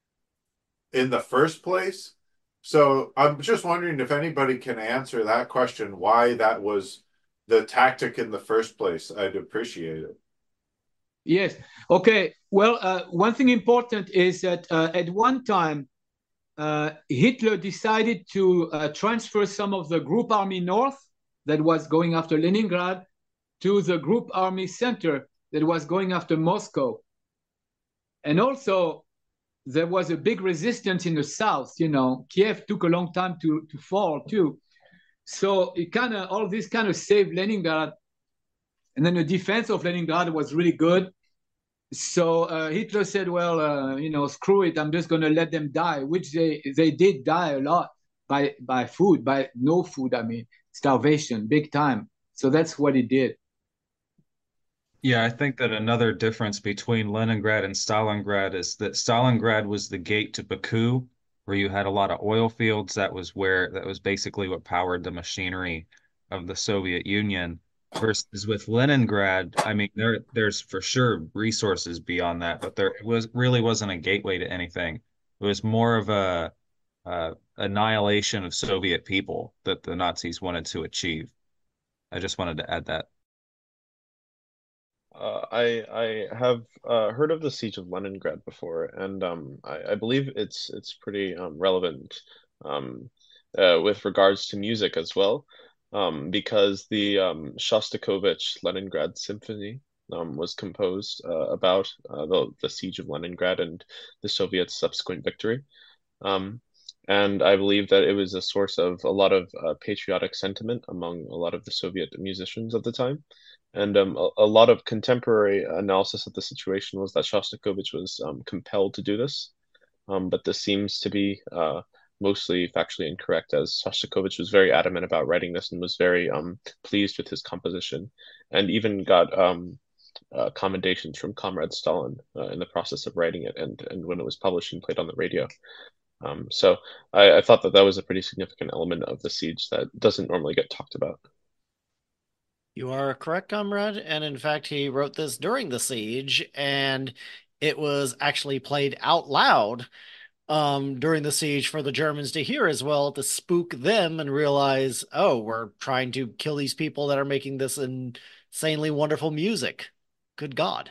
in the first place. So I'm just wondering if anybody can answer that question, why that was the tactic in the first place. I'd appreciate it. Yes. Okay. Well, uh, one thing important is that uh, at one time, uh, Hitler decided to uh, transfer some of the Group Army North that was going after Leningrad to the Group Army Center that was going after Moscow. And also, there was a big resistance in the south. You know, Kiev took a long time to, to fall too. So it kind of, all this kind of saved Leningrad. And then the defense of Leningrad was really good. So uh, Hitler said, well, uh, you know, screw it. I'm just going to let them die, which they, they did die a lot by, by food, by no food, I mean, starvation, big time. So that's what he did. Yeah, I think that another difference between Leningrad and Stalingrad is that Stalingrad was the gate to Baku, where you had a lot of oil fields. That was where that was basically what powered the machinery of the Soviet Union. Versus with Leningrad, I mean, there there's for sure resources beyond that, but there was really wasn't a gateway to anything. It was more of a uh, annihilation of Soviet people that the Nazis wanted to achieve. I just wanted to add that. Uh, I I have uh, heard of the Siege of Leningrad before, and um, I, I believe it's it's pretty um, relevant um, uh, with regards to music as well, um, because the um, Shostakovich Leningrad Symphony um, was composed uh, about uh, the the Siege of Leningrad and the Soviets' subsequent victory. Um, and I believe that it was a source of a lot of uh, patriotic sentiment among a lot of the Soviet musicians of the time. And um, a, a lot of contemporary analysis of the situation was that Shostakovich was um, compelled to do this. Um, but this seems to be uh, mostly factually incorrect, as Shostakovich was very adamant about writing this and was very um, pleased with his composition, and even got um, uh, commendations from Comrade Stalin uh, in the process of writing it and, and when it was published and played on the radio. Um, so I, I thought that that was a pretty significant element of the siege that doesn't normally get talked about. You are correct, comrade. And in fact, he wrote this during the siege, and it was actually played out loud um, during the siege for the Germans to hear as well, to spook them and realize, oh, we're trying to kill these people that are making this insanely wonderful music. Good God.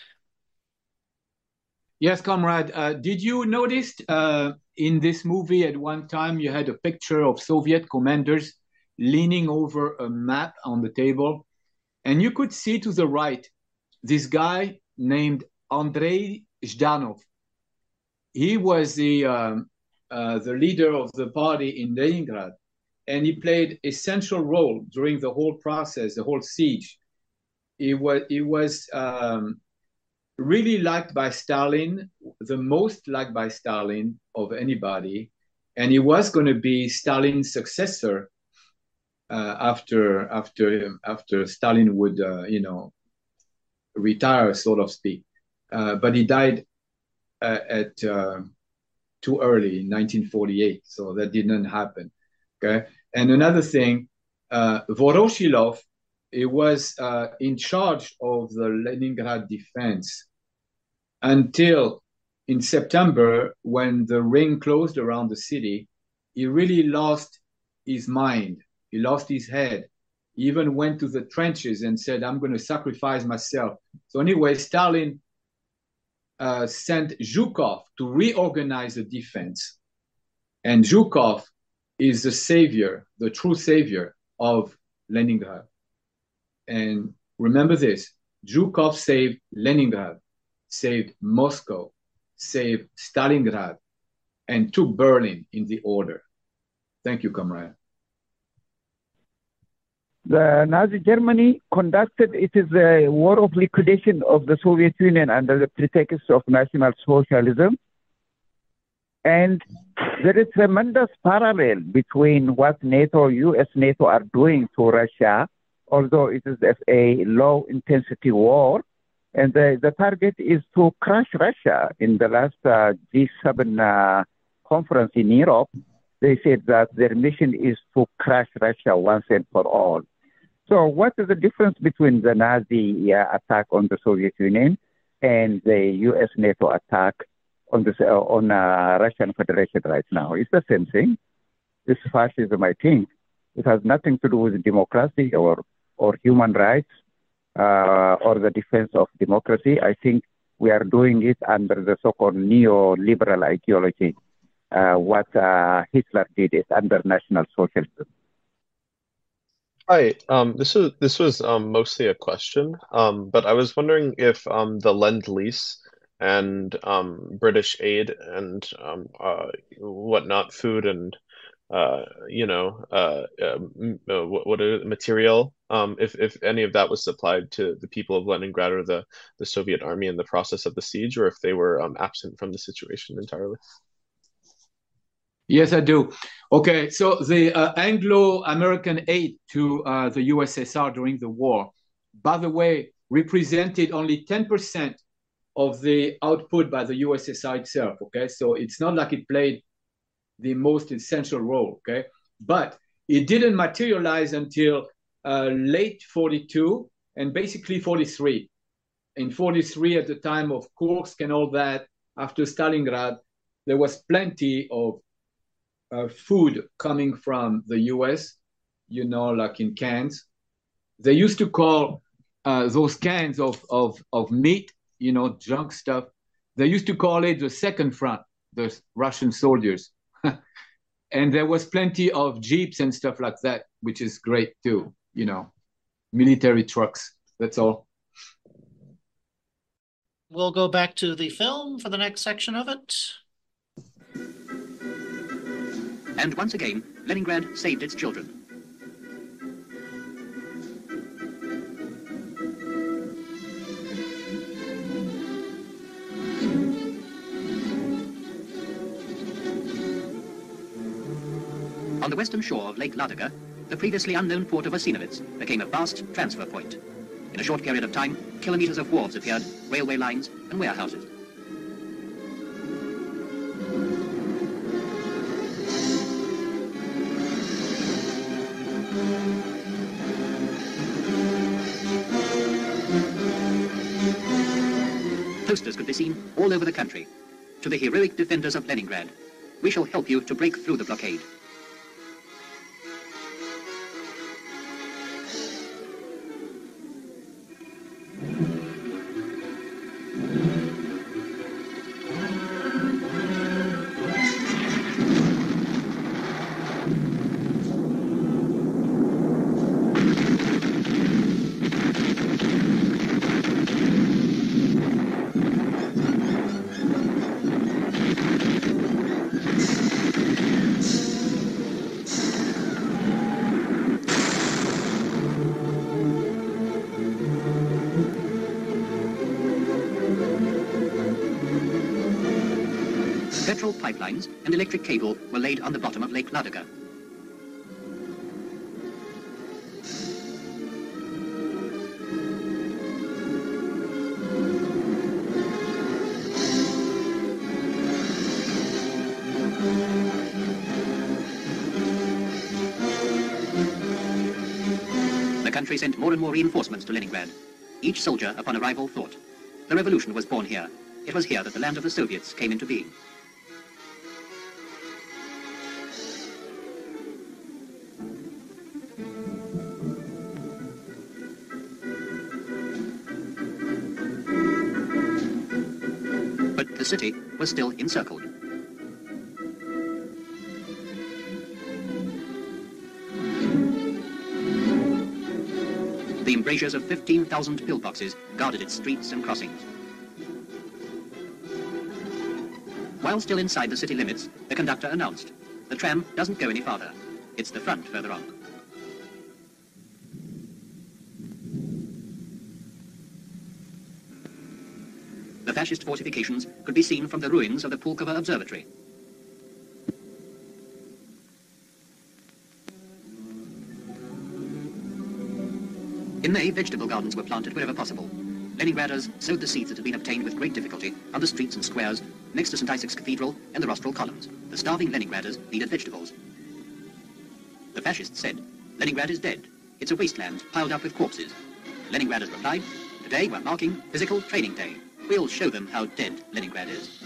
Yes, comrade. Uh, did you notice uh, in this movie at one time you had a picture of Soviet commanders leaning over a map on the table, and you could see to the right this guy named Andrei Zhdanov. He was the um, uh, the leader of the party in Leningrad, and he played essential role during the whole process, the whole siege. He was he was um, really liked by Stalin, the most liked by Stalin of anybody, and he was going to be Stalin's successor uh, after after after Stalin would uh, you know retire, so to speak. Uh, but he died uh, at uh, too early in nineteen forty-eight, so that didn't happen. Okay, and another thing, uh, Voroshilov, he was uh, in charge of the Leningrad defense until in September, when the ring closed around the city. He really lost his mind. He lost his head. He even went to the trenches and said, I'm going to sacrifice myself. So anyway, Stalin uh, sent Zhukov to reorganize the defense. And Zhukov is the savior, the true savior of Leningrad. And remember this, Zhukov saved Leningrad, saved Moscow, saved Stalingrad, and took Berlin in the order. Thank you, comrade. The Nazi Germany conducted it is a war of liquidation of the Soviet Union under the pretext of National Socialism. And there is tremendous parallel between what NATO, U S NATO are doing to Russia, although it is a low intensity war. And the, the target is to crush Russia. In the last uh, G seven uh, conference in Europe, they said that their mission is to crush Russia once and for all. So what is the difference between the Nazi uh, attack on the Soviet Union and the U S NATO attack on the uh, on uh, Russian Federation right now? It's the same thing. This fascism, I think. It has nothing to do with democracy or, or human rights uh, or the defense of democracy. I think we are doing it under the so-called neoliberal ideology. Uh, what uh, Hitler did is under National Socialism. Hi, um, this was this was um, mostly a question, um, but I was wondering if um, the Lend-Lease and um, British aid and um, uh, whatnot, food and uh, you know, uh, um, uh, what, what are material, um, if if any of that was supplied to the people of Leningrad or the the Soviet army in the process of the siege, or if they were um, absent from the situation entirely. Yes, I do. Okay, so the uh, Anglo-American aid to uh, the U S S R during the war, by the way, represented only ten percent of the output by the U S S R itself, okay? So it's not like it played the most essential role, okay? But it didn't materialize until uh, late forty-two and basically forty-three. In forty-three, at the time of Kursk and all that, after Stalingrad, there was plenty of Uh, food coming from the U S, you know, like in cans. They used to call uh, those cans of, of, of meat, you know, junk stuff. They used to call it the second front, the Russian soldiers. And there was plenty of jeeps and stuff like that, which is great too, you know, military trucks. That's all. We'll go back to the film for the next section of it. And once again, Leningrad saved its children. On the western shore of Lake Ladoga, the previously unknown port of Osinovets became a vast transfer point. In a short period of time, kilometers of wharves appeared, railway lines and warehouses. helicopters could be seen all over the country. To the heroic defenders of Leningrad, we shall help you to break through the blockade. Petrol pipelines and electric cable were laid on the bottom of Lake Ladoga. The country sent more and more reinforcements to Leningrad. Each soldier, upon arrival, thought, the revolution was born here. It was here that the land of the Soviets came into being. But the city was still encircled. The embrasures of fifteen thousand pillboxes guarded its streets and crossings. While still inside the city limits, the conductor announced, the tram doesn't go any farther. It's the front further on. The fascist fortifications could be seen from the ruins of the Pulkovo Observatory. In May, vegetable gardens were planted wherever possible. Leningraders sowed the seeds that had been obtained with great difficulty on the streets and squares next to Saint Isaac's Cathedral and the rostral columns. The starving Leningraders needed vegetables. The fascists said, Leningrad is dead. It's a wasteland piled up with corpses. Leningraders replied, today we're marking Physical Training Day. We'll show them how dead Leningrad is.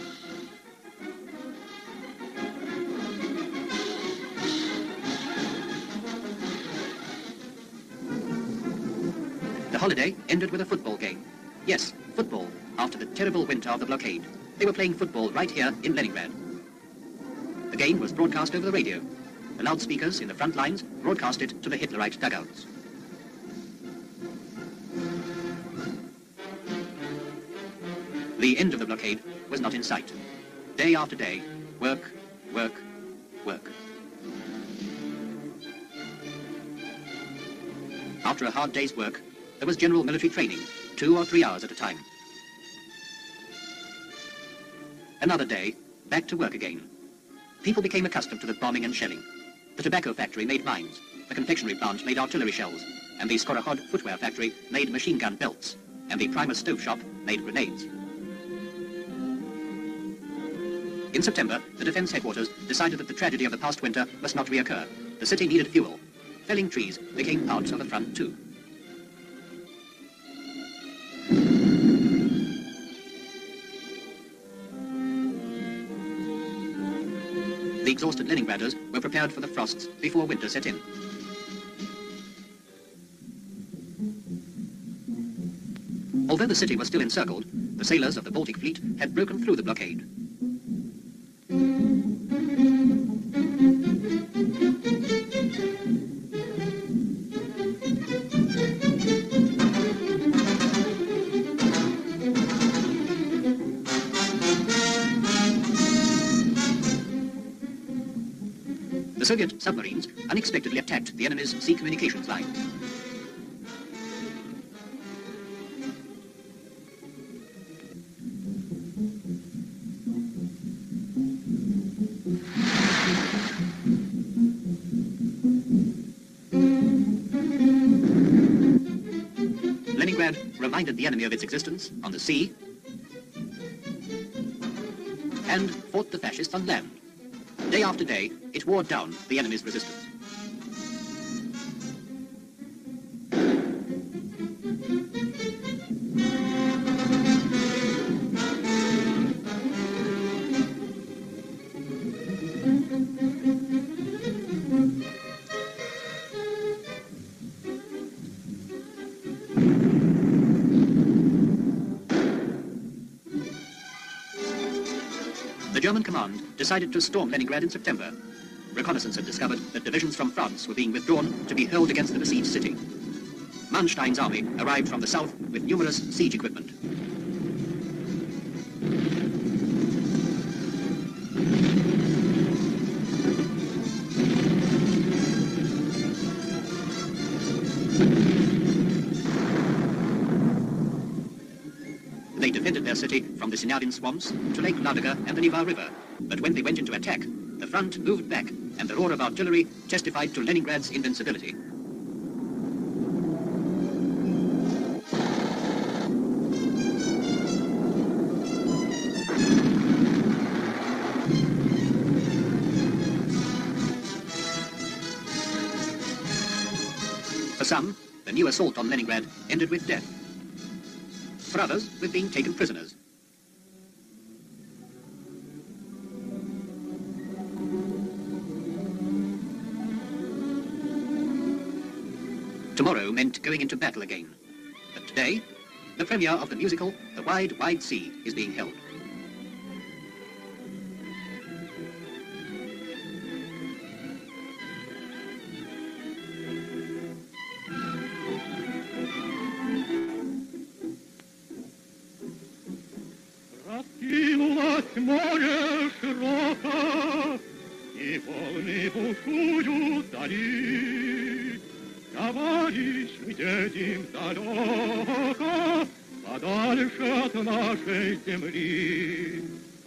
The holiday ended with a football game. Yes, football, after the terrible winter of the blockade. They were playing football right here in Leningrad. The game was broadcast over the radio. The loudspeakers in the front lines broadcast it to the Hitlerite dugouts. The end of the blockade was not in sight. Day after day, work, work, work. After a hard day's work, there was general military training, two or three hours at a time. Another day, back to work again. People became accustomed to the bombing and shelling. The tobacco factory made mines, the confectionery plant made artillery shells, and the Skorokhod footwear factory made machine gun belts, and the Primus stove shop made grenades. In September, the defense headquarters decided that the tragedy of the past winter must not reoccur. The city needed fuel. Felling trees became part of the front too. The exhausted Leningraders were prepared for the frosts before winter set in. Although the city was still encircled, the sailors of the Baltic Fleet had broken through the blockade. The Soviet submarines unexpectedly attacked the enemy's sea communications lines. Leningrad reminded the enemy of its existence on the sea and fought the fascists on land. Day after day, it wore down the enemy's resistance. The German command decided to storm Leningrad in September. Reconnaissance had discovered that divisions from France were being withdrawn to be hurled against the besieged city. Manstein's army arrived from the south with numerous siege equipment. They defended their city from the Sinyarin swamps to Lake Ladoga and the Neva River. But when they went into attack, the front moved back, and the roar of artillery testified to Leningrad's invincibility. For some, the new assault on Leningrad ended with death. For others, with being taken prisoners. Tomorrow meant going into battle again. But today, the premiere of the musical, The Wide, Wide Sea, is being held. Раскинулось море широко, и волны бушуют вдали. Товарищ, мы едем далеко, подальше от нашей земли.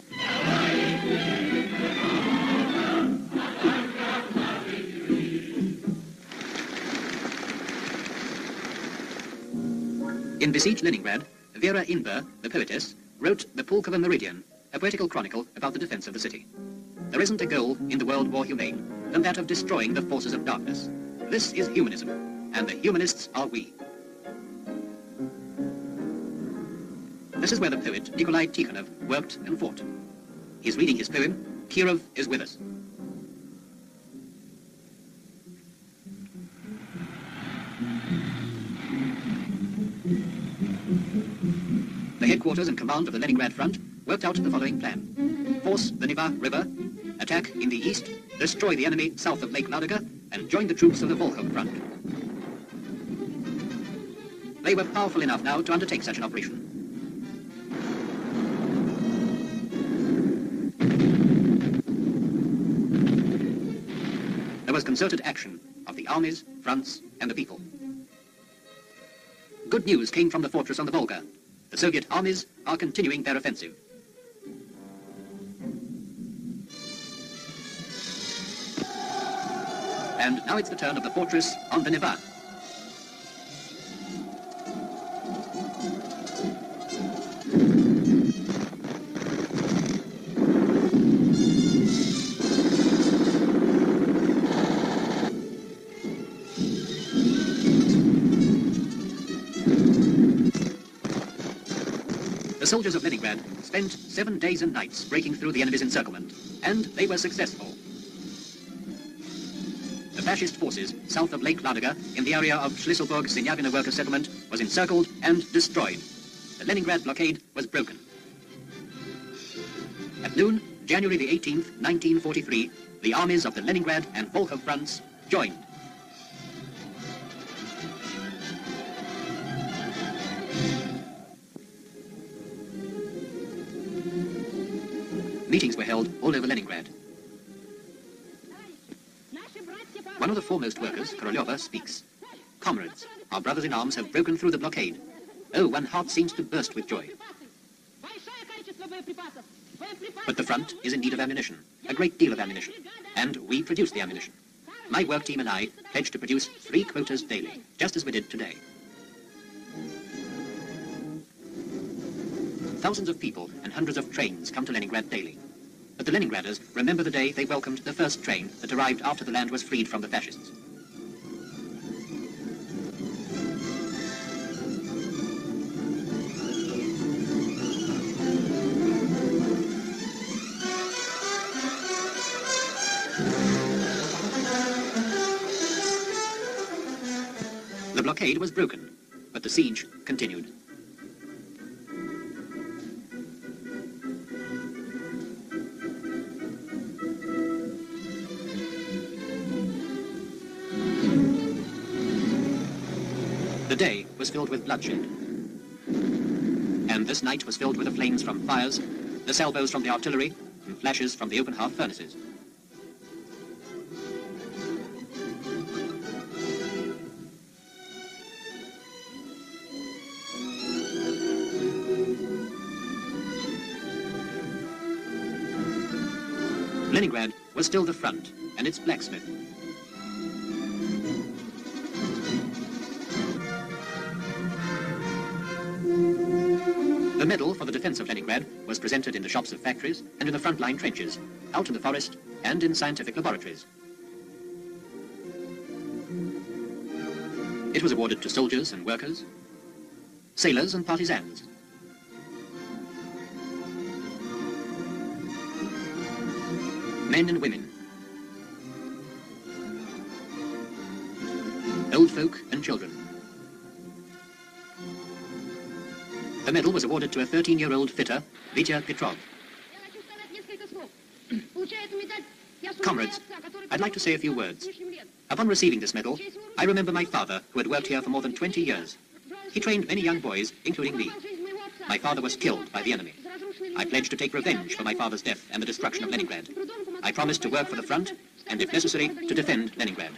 In besieged Leningrad, Vera Inber, the poetess, wrote The Pulkovo Meridian, a poetical chronicle about the defense of the city. There isn't a goal in the world war humane than that of destroying the forces of darkness. This is humanism, and the humanists are we. This is where the poet Nikolai Tikhonov worked and fought. He's reading his poem, Kirov is with us. The headquarters and command of the Leningrad front worked out the following plan. Force the Neva River, attack in the east, destroy the enemy south of Lake Ladoga, and join the troops of the Volkhov front. They were powerful enough now to undertake such an operation. There was concerted action of the armies, fronts, and the people. Good news came from the fortress on the Volga. The Soviet armies are continuing their offensive. And now it's the turn of the fortress on the Neva. The soldiers of Leningrad spent seven days and nights breaking through the enemy's encirclement, and they were successful. The fascist forces south of Lake Ladoga in the area of Shlisselburg-Sinyavina worker settlement was encircled and destroyed. The Leningrad blockade was broken. At noon, January the eighteenth, nineteen forty-three, the armies of the Leningrad and Volkhov fronts joined. Meetings were held all over Leningrad. One of the foremost workers, Korolyova, speaks. Comrades, our brothers in arms have broken through the blockade. Oh, one heart seems to burst with joy. But the front is in need of ammunition, a great deal of ammunition, and we produce the ammunition. My work team and I pledged to produce three quotas daily, just as we did today. Thousands of people and hundreds of trains come to Leningrad daily. But the Leningraders remember the day they welcomed the first train that arrived after the land was freed from the fascists. The blockade was broken, but the siege continued. day was filled with bloodshed. And this night was filled with the flames from fires, the salvos from the artillery, and flashes from the open hearth furnaces. Leningrad was still the front and its blacksmith. The medal for the defense of Leningrad was presented in the shops of factories and in the front-line trenches, out in the forest and in scientific laboratories. It was awarded to soldiers and workers, sailors and partisans. Men and women, old folk and children. The medal was awarded to a thirteen-year-old fitter, Vitya Petrov. Comrades, I'd like to say a few words. Upon receiving this medal, I remember my father, who had worked here for more than twenty years. He trained many young boys, including me. My father was killed by the enemy. I pledged to take revenge for my father's death and the destruction of Leningrad. I promised to work for the front, and if necessary, to defend Leningrad.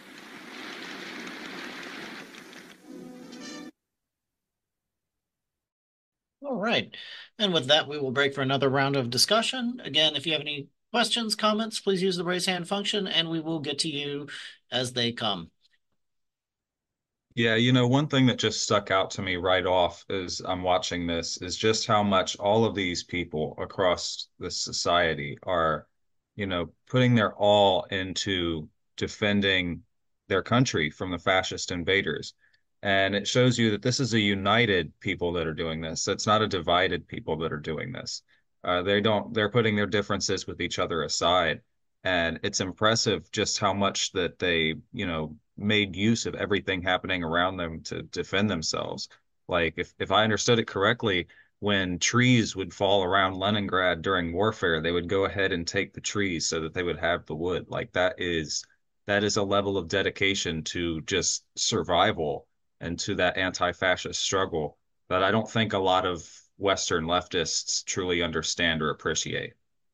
All right. And with that, we will break for another round of discussion. Again, if you have any questions, comments, please use the raise hand function, and we will get to you as they come. Yeah, you know, one thing that just stuck out to me right off as I'm watching this is just how much all of these people across this society are, you know, putting their all into defending their country from the fascist invaders. And it shows you that this is a united people that are doing this. It's not a divided people that are doing this. Uh, they don't, they're putting their differences with each other aside. And it's impressive just how much that they, you know, made use of everything happening around them to defend themselves. Like if, if I understood it correctly, when trees would fall around Leningrad during warfare, they would go ahead and take the trees so that they would have the wood. Like that is, that is a level of dedication to just survival and to that anti-fascist struggle that I don't think a lot of Western leftists truly understand or appreciate.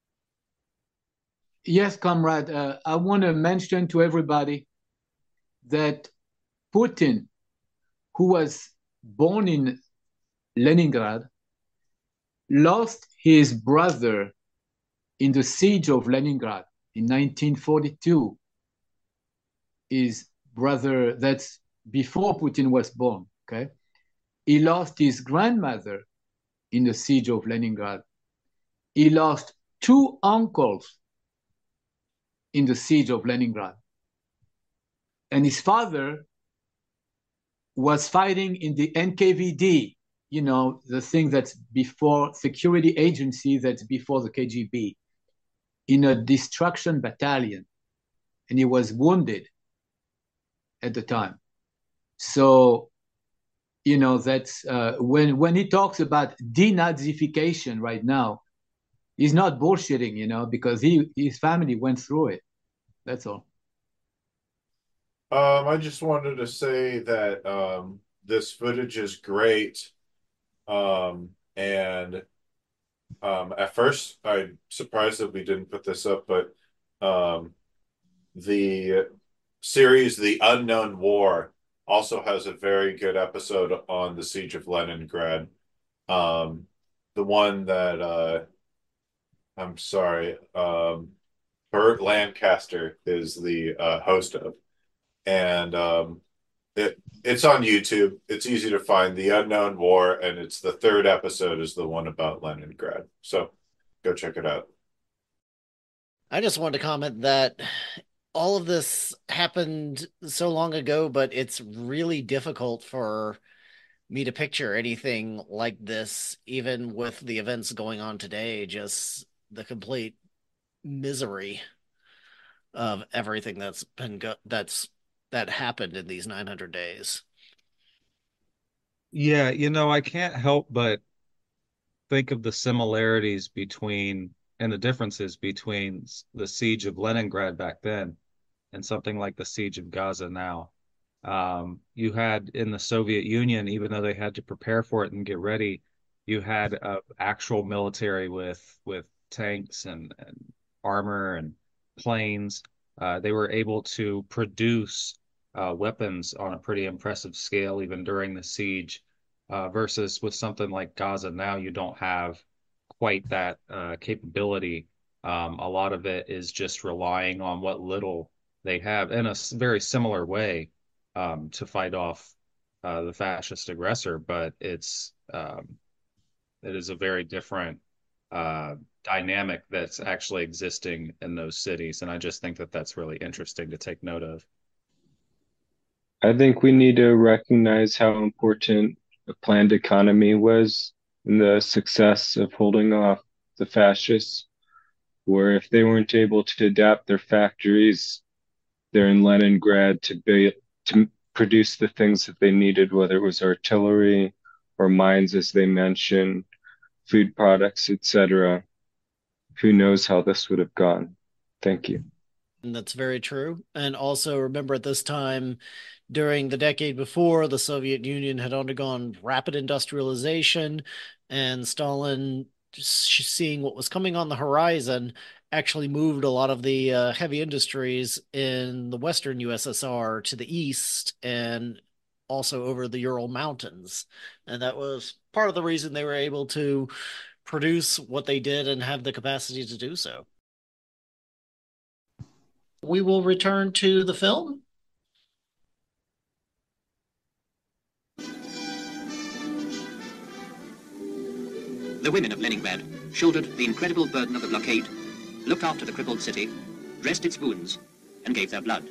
Yes, comrade, uh, I want to mention to everybody that Putin, who was born in Leningrad, lost his brother in the siege of Leningrad in nineteen forty-two. His brother, that's before Putin was born, okay? He lost his grandmother in the siege of Leningrad. He lost two uncles in the siege of Leningrad. And his father was fighting in the N K V D, you know, the thing that's before security agency that's before the K G B, in a destruction battalion. And he was wounded at the time. So, you know, that's uh, when when he talks about denazification right now, he's not bullshitting, you know, because he his family went through it. That's all. Um, I just wanted to say that um, this footage is great. Um, and um, at first, I'm surprised that we didn't put this up, but um, the series The Unknown War also has a very good episode on the Siege of Leningrad. Um, the one that, uh, I'm sorry, um, Burt Lancaster is the uh, host of. And um, it it's on YouTube. It's easy to find, The Unknown War, and it's the third episode is the one about Leningrad. So go check it out. I just wanted to comment that all of this happened so long ago, but it's really difficult for me to picture anything like this, even with the events going on today, just the complete misery of everything that's been go- that's that happened in these nine hundred days. Yeah, you know, I can't help but think of the similarities between and the differences between the siege of Leningrad back then and something like the siege of Gaza now. Um, you had in the Soviet Union, even though they had to prepare for it and get ready, you had a actual military with with tanks and, and armor and planes. Uh, they were able to produce uh, weapons on a pretty impressive scale even during the siege. Uh, versus with something like Gaza now, you don't have quite that uh, capability. Um, a lot of it is just relying on what little they have in a s- very similar way um, to fight off uh, the fascist aggressor, but it's um, it is a very different uh, dynamic that's actually existing in those cities, and I just think that that's really interesting to take note of. I think we need to recognize how important a planned economy was in the success of holding off the fascists, where if they weren't able to adapt their factories there in Leningrad to be to produce the things that they needed, whether it was artillery or mines, as they mentioned, food products, et cetera. Who knows how this would have gone? Thank you. And that's very true. And also remember at this time, during the decade before, the Soviet Union had undergone rapid industrialization, and Stalin, seeing what was coming on the horizon, actually moved a lot of the uh, heavy industries in the Western U S S R to the east and also over the Ural Mountains. And that was part of the reason they were able to produce what they did and have the capacity to do so. We will return to the film. The women of Leningrad shouldered the incredible burden of the blockade, looked after the crippled city, dressed its wounds, and gave their blood.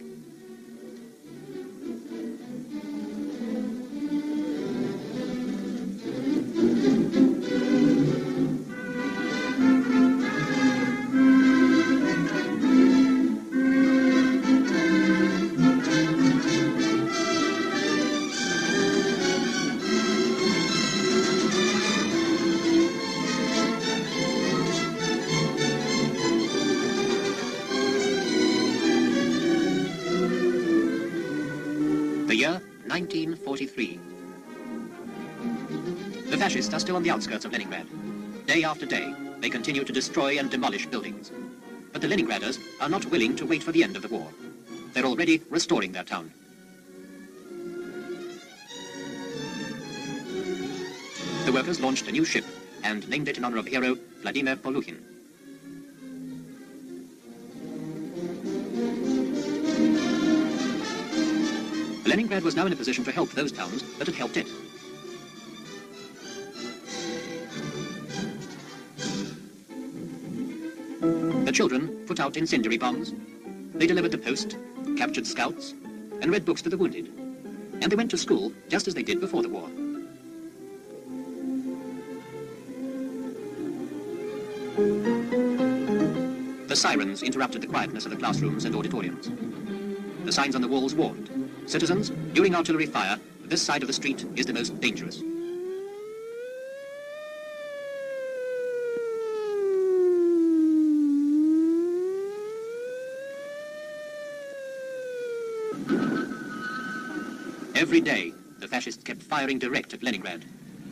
The year nineteen forty-three. The fascists are still on the outskirts of Leningrad. Day after day, they continue to destroy and demolish buildings. But the Leningraders are not willing to wait for the end of the war. They're already restoring their town. The workers launched a new ship and named it in honor of hero Vladimir Poluhin. Leningrad was now in a position to help those towns that had helped it. The children put out incendiary bombs. They delivered the post, captured scouts, and read books to the wounded. And they went to school just as they did before the war. The sirens interrupted the quietness of the classrooms and auditoriums. The signs on the walls warned. Citizens, during artillery fire, this side of the street is the most dangerous. Every day, the fascists kept firing direct at Leningrad.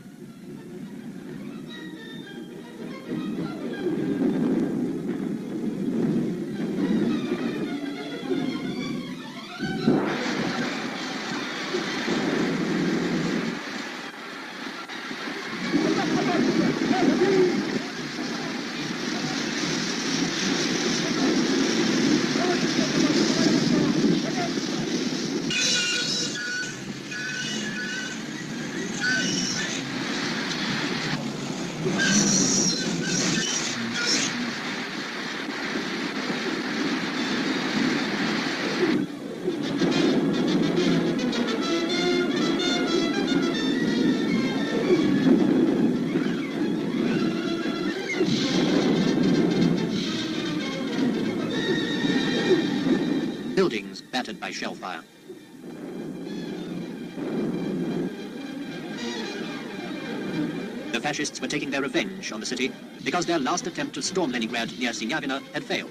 Buildings battered by shell fire. The fascists were taking their revenge on the city because their last attempt to storm Leningrad near Sinyavina had failed.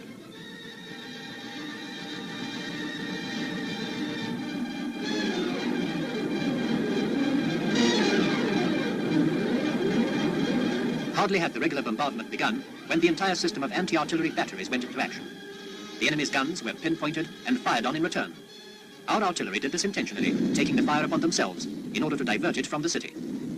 hardly had the regular bombardment begun when the entire system of anti-artillery batteries went into action. The enemy's guns were pinpointed and fired on in return. Our artillery did this intentionally, taking the fire upon themselves in order to divert it from the city.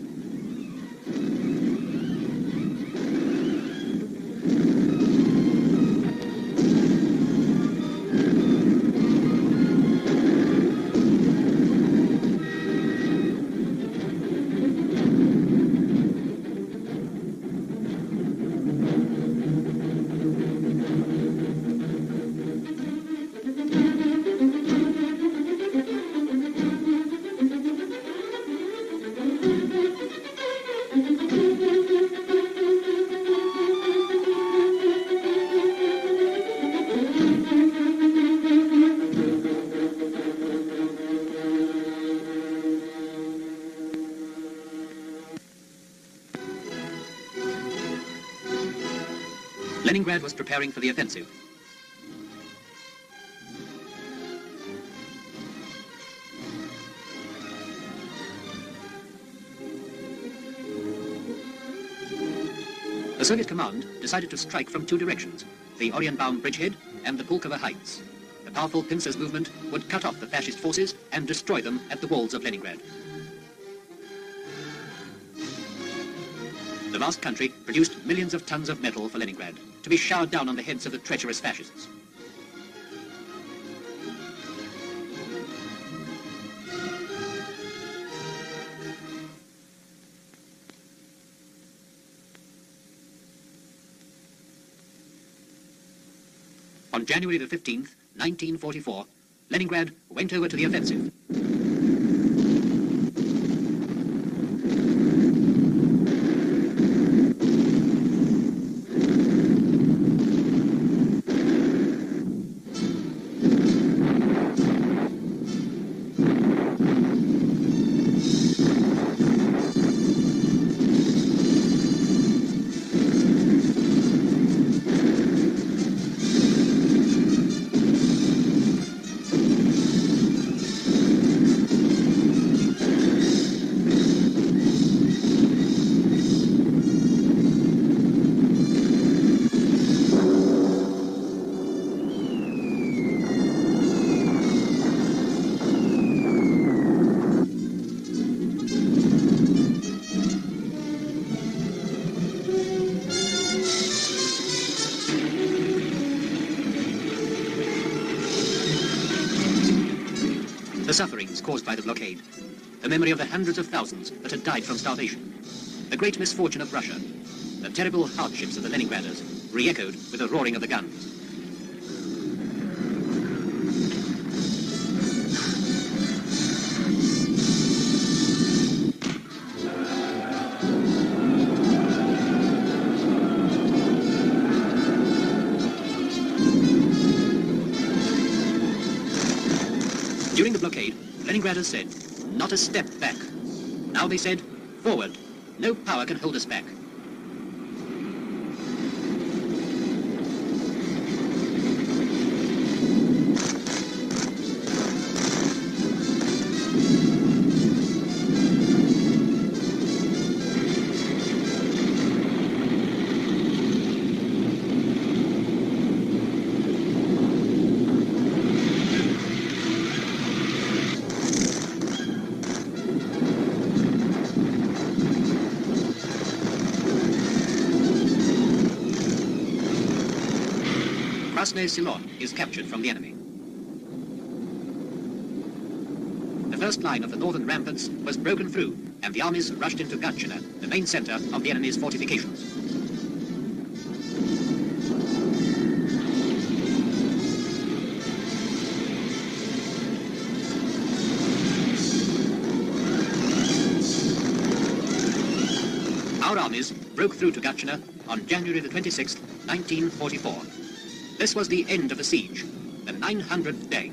Leningrad was preparing for the offensive. The Soviet command decided to strike from two directions, the Orionbaum bridgehead and the Pulkovo Heights. The powerful pincers movement would cut off the fascist forces and destroy them at the walls of Leningrad. The vast country produced millions of tons of metal for Leningrad, to be showered down on the heads of the treacherous fascists. On January the fifteenth, nineteen forty-four, Leningrad went over to the offensive. The sufferings caused by the blockade, the memory of the hundreds of thousands that had died from starvation, the great misfortune of Russia, the terrible hardships of the Leningraders, re-echoed with the roaring of the guns. During the blockade, Leningraders said, not a step back. Now they said, forward. No power can hold us back. Krasnye Selo is captured from the enemy. The first line of the northern ramparts was broken through, and the armies rushed into Gatchina, the main center of the enemy's fortifications. Our armies broke through to Gatchina on January the twenty-sixth, nineteen forty-four. This was the end of the siege, the nine hundredth day.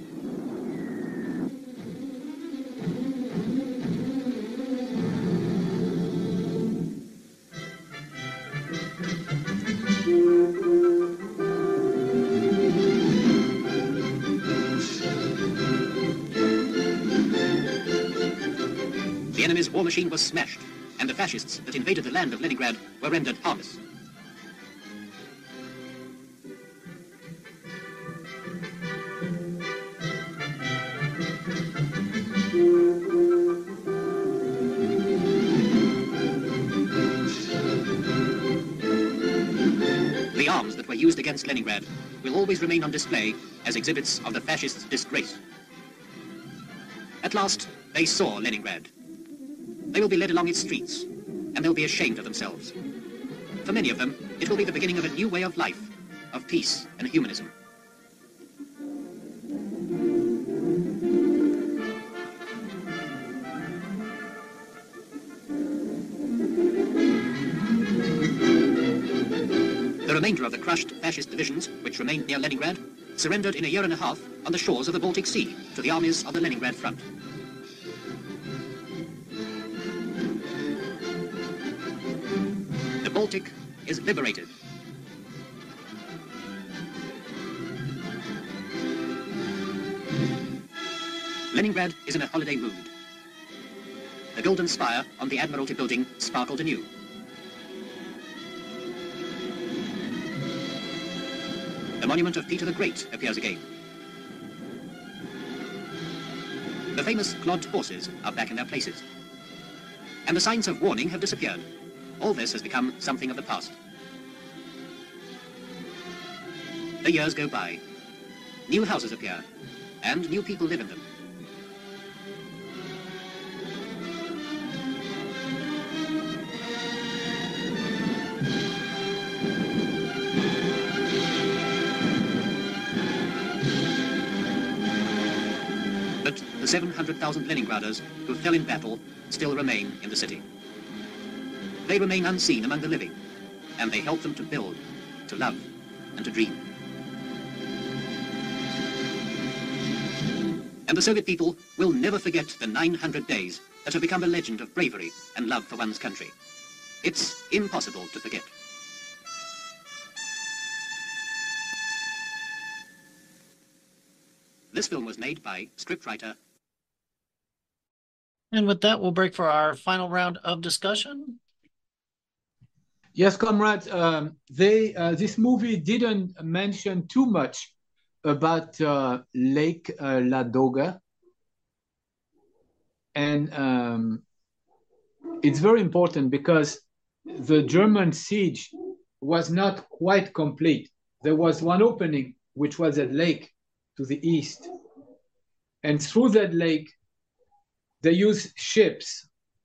The enemy's war machine was smashed, and the fascists that invaded the land of Leningrad were rendered harmless. The arms that were used against Leningrad will always remain on display as exhibits of the fascists' disgrace. At last, they saw Leningrad. They will be led along its streets, and they'll be ashamed of themselves. For many of them, it will be the beginning of a new way of life, of peace and humanism. The remainder of the crushed fascist divisions, which remained near Leningrad, surrendered in a year and a half on the shores of the Baltic Sea to the armies of the Leningrad front. The Baltic is liberated. Leningrad is in a holiday mood. The golden spire on the Admiralty building sparkled anew. The monument of Peter the Great appears again. The famous clogged horses are back in their places. And the signs of warning have disappeared. All this has become something of the past. The years go by. New houses appear, and new people live in them. But the seven hundred thousand Leningraders who fell in battle still remain in the city. They remain unseen among the living, and they help them to build, to love, and to dream. And the Soviet people will never forget the nine hundred days that have become a legend of bravery and love for one's country. It's impossible to forget. This film was made by scriptwriter. And with that, we'll break for our final round of discussion. Yes, comrades, um, they, uh, this movie didn't mention too much about uh, Lake uh, Ladoga. And um, it's very important because the German siege was not quite complete. There was one opening, which was a lake to the east. And through that lake, they used ships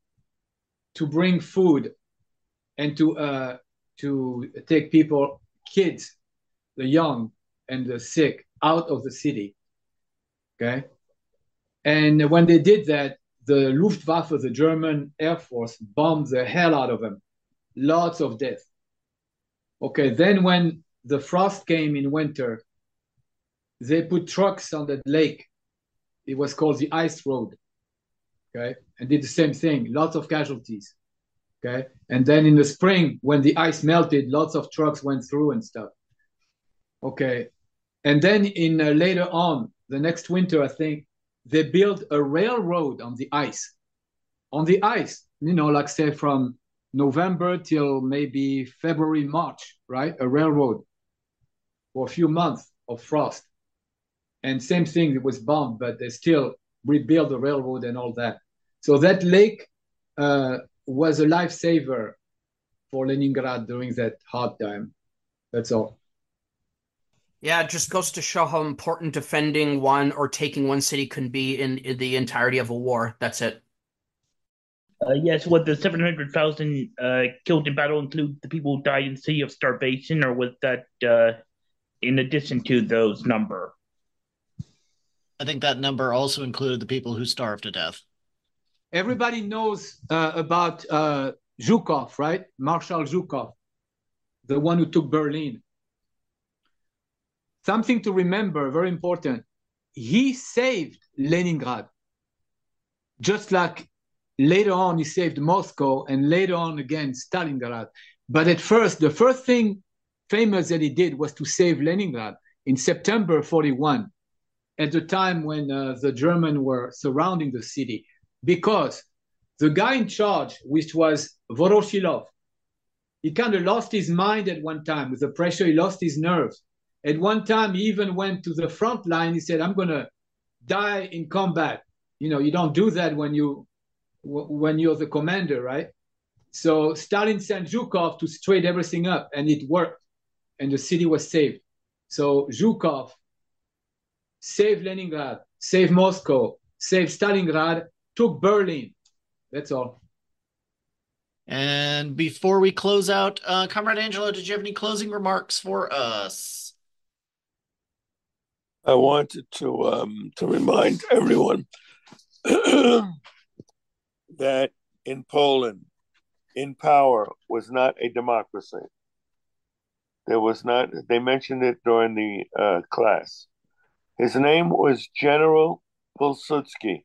to bring food and to uh, to take people, kids, the young and the sick, out of the city. Okay, and when they did that, the Luftwaffe, the German Air Force, bombed the hell out of them. Lots of death. Okay, then when the frost came in winter, they put trucks on the lake. It was called the Ice Road. Okay, and did the same thing. Lots of casualties. Okay, and then in the spring, when the ice melted, lots of trucks went through and stuff. Okay, and then in uh, later on, the next winter, I think they built a railroad on the ice. On the ice, you know, like say from November till maybe February, March, right? A railroad for a few months of frost. And same thing, it was bombed, but they still rebuilt the railroad and all that. So that lake uh, was a lifesaver for Leningrad during that hard time. That's all. Yeah, it just goes to show how important defending one or taking one city can be in, in the entirety of a war. That's it. Uh, yes, would the seven hundred thousand uh, killed in battle include the people who died in the sea of starvation, or was that uh, in addition to those number? I think that number also included the people who starved to death. Everybody knows uh, about uh, Zhukov, right? Marshal Zhukov, the one who took Berlin. Something to remember, very important. He saved Leningrad, just like later on he saved Moscow and later on again Stalingrad. But at first, the first thing famous that he did was to save Leningrad in September forty-one, at the time when uh, the Germans were surrounding the city, because the guy in charge, which was Voroshilov, he kind of lost his mind at one time with the pressure. He lost his nerves. At one time, he even went to the front line. He said, I'm going to die in combat. You know, you don't do that when, you, when you're the commander, right? So Stalin sent Zhukov to straighten everything up, and it worked, and the city was saved. So Zhukov saved Leningrad, saved Moscow, saved Stalingrad, took Berlin. That's all. And before we close out, uh, Comrade Angelo, did you have any closing remarks for us? I wanted to um, to remind everyone that in Poland, in power was not a democracy. There was not. They mentioned it during the uh, class. His name was General Pilsudski.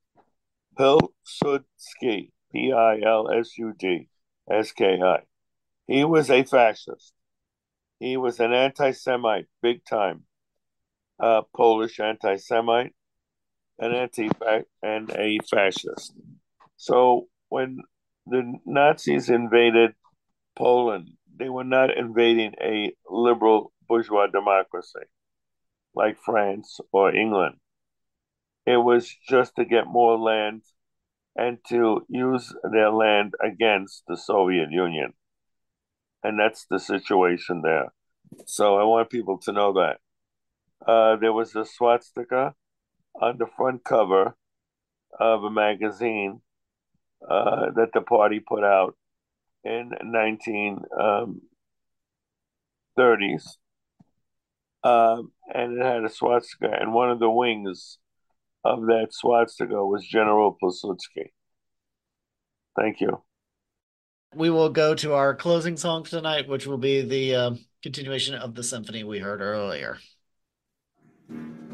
Pilsudski. P I L S U D S K I. He was a fascist. He was an anti-Semite, big time. Uh, Polish anti-Semite, an anti and a fascist. So when the Nazis invaded Poland, they were not invading a liberal bourgeois democracy like France or England. It was just to get more land and to use their land against the Soviet Union. And that's the situation there. So I want people to know that. Uh, there was a swastika on the front cover of a magazine uh, that the party put out in nineteen thirties. Um, and it had a swastika, and one of the wings of that swastika was General Pilsudski. Thank you. We will go to our closing song for tonight, which will be the uh, continuation of the symphony we heard earlier.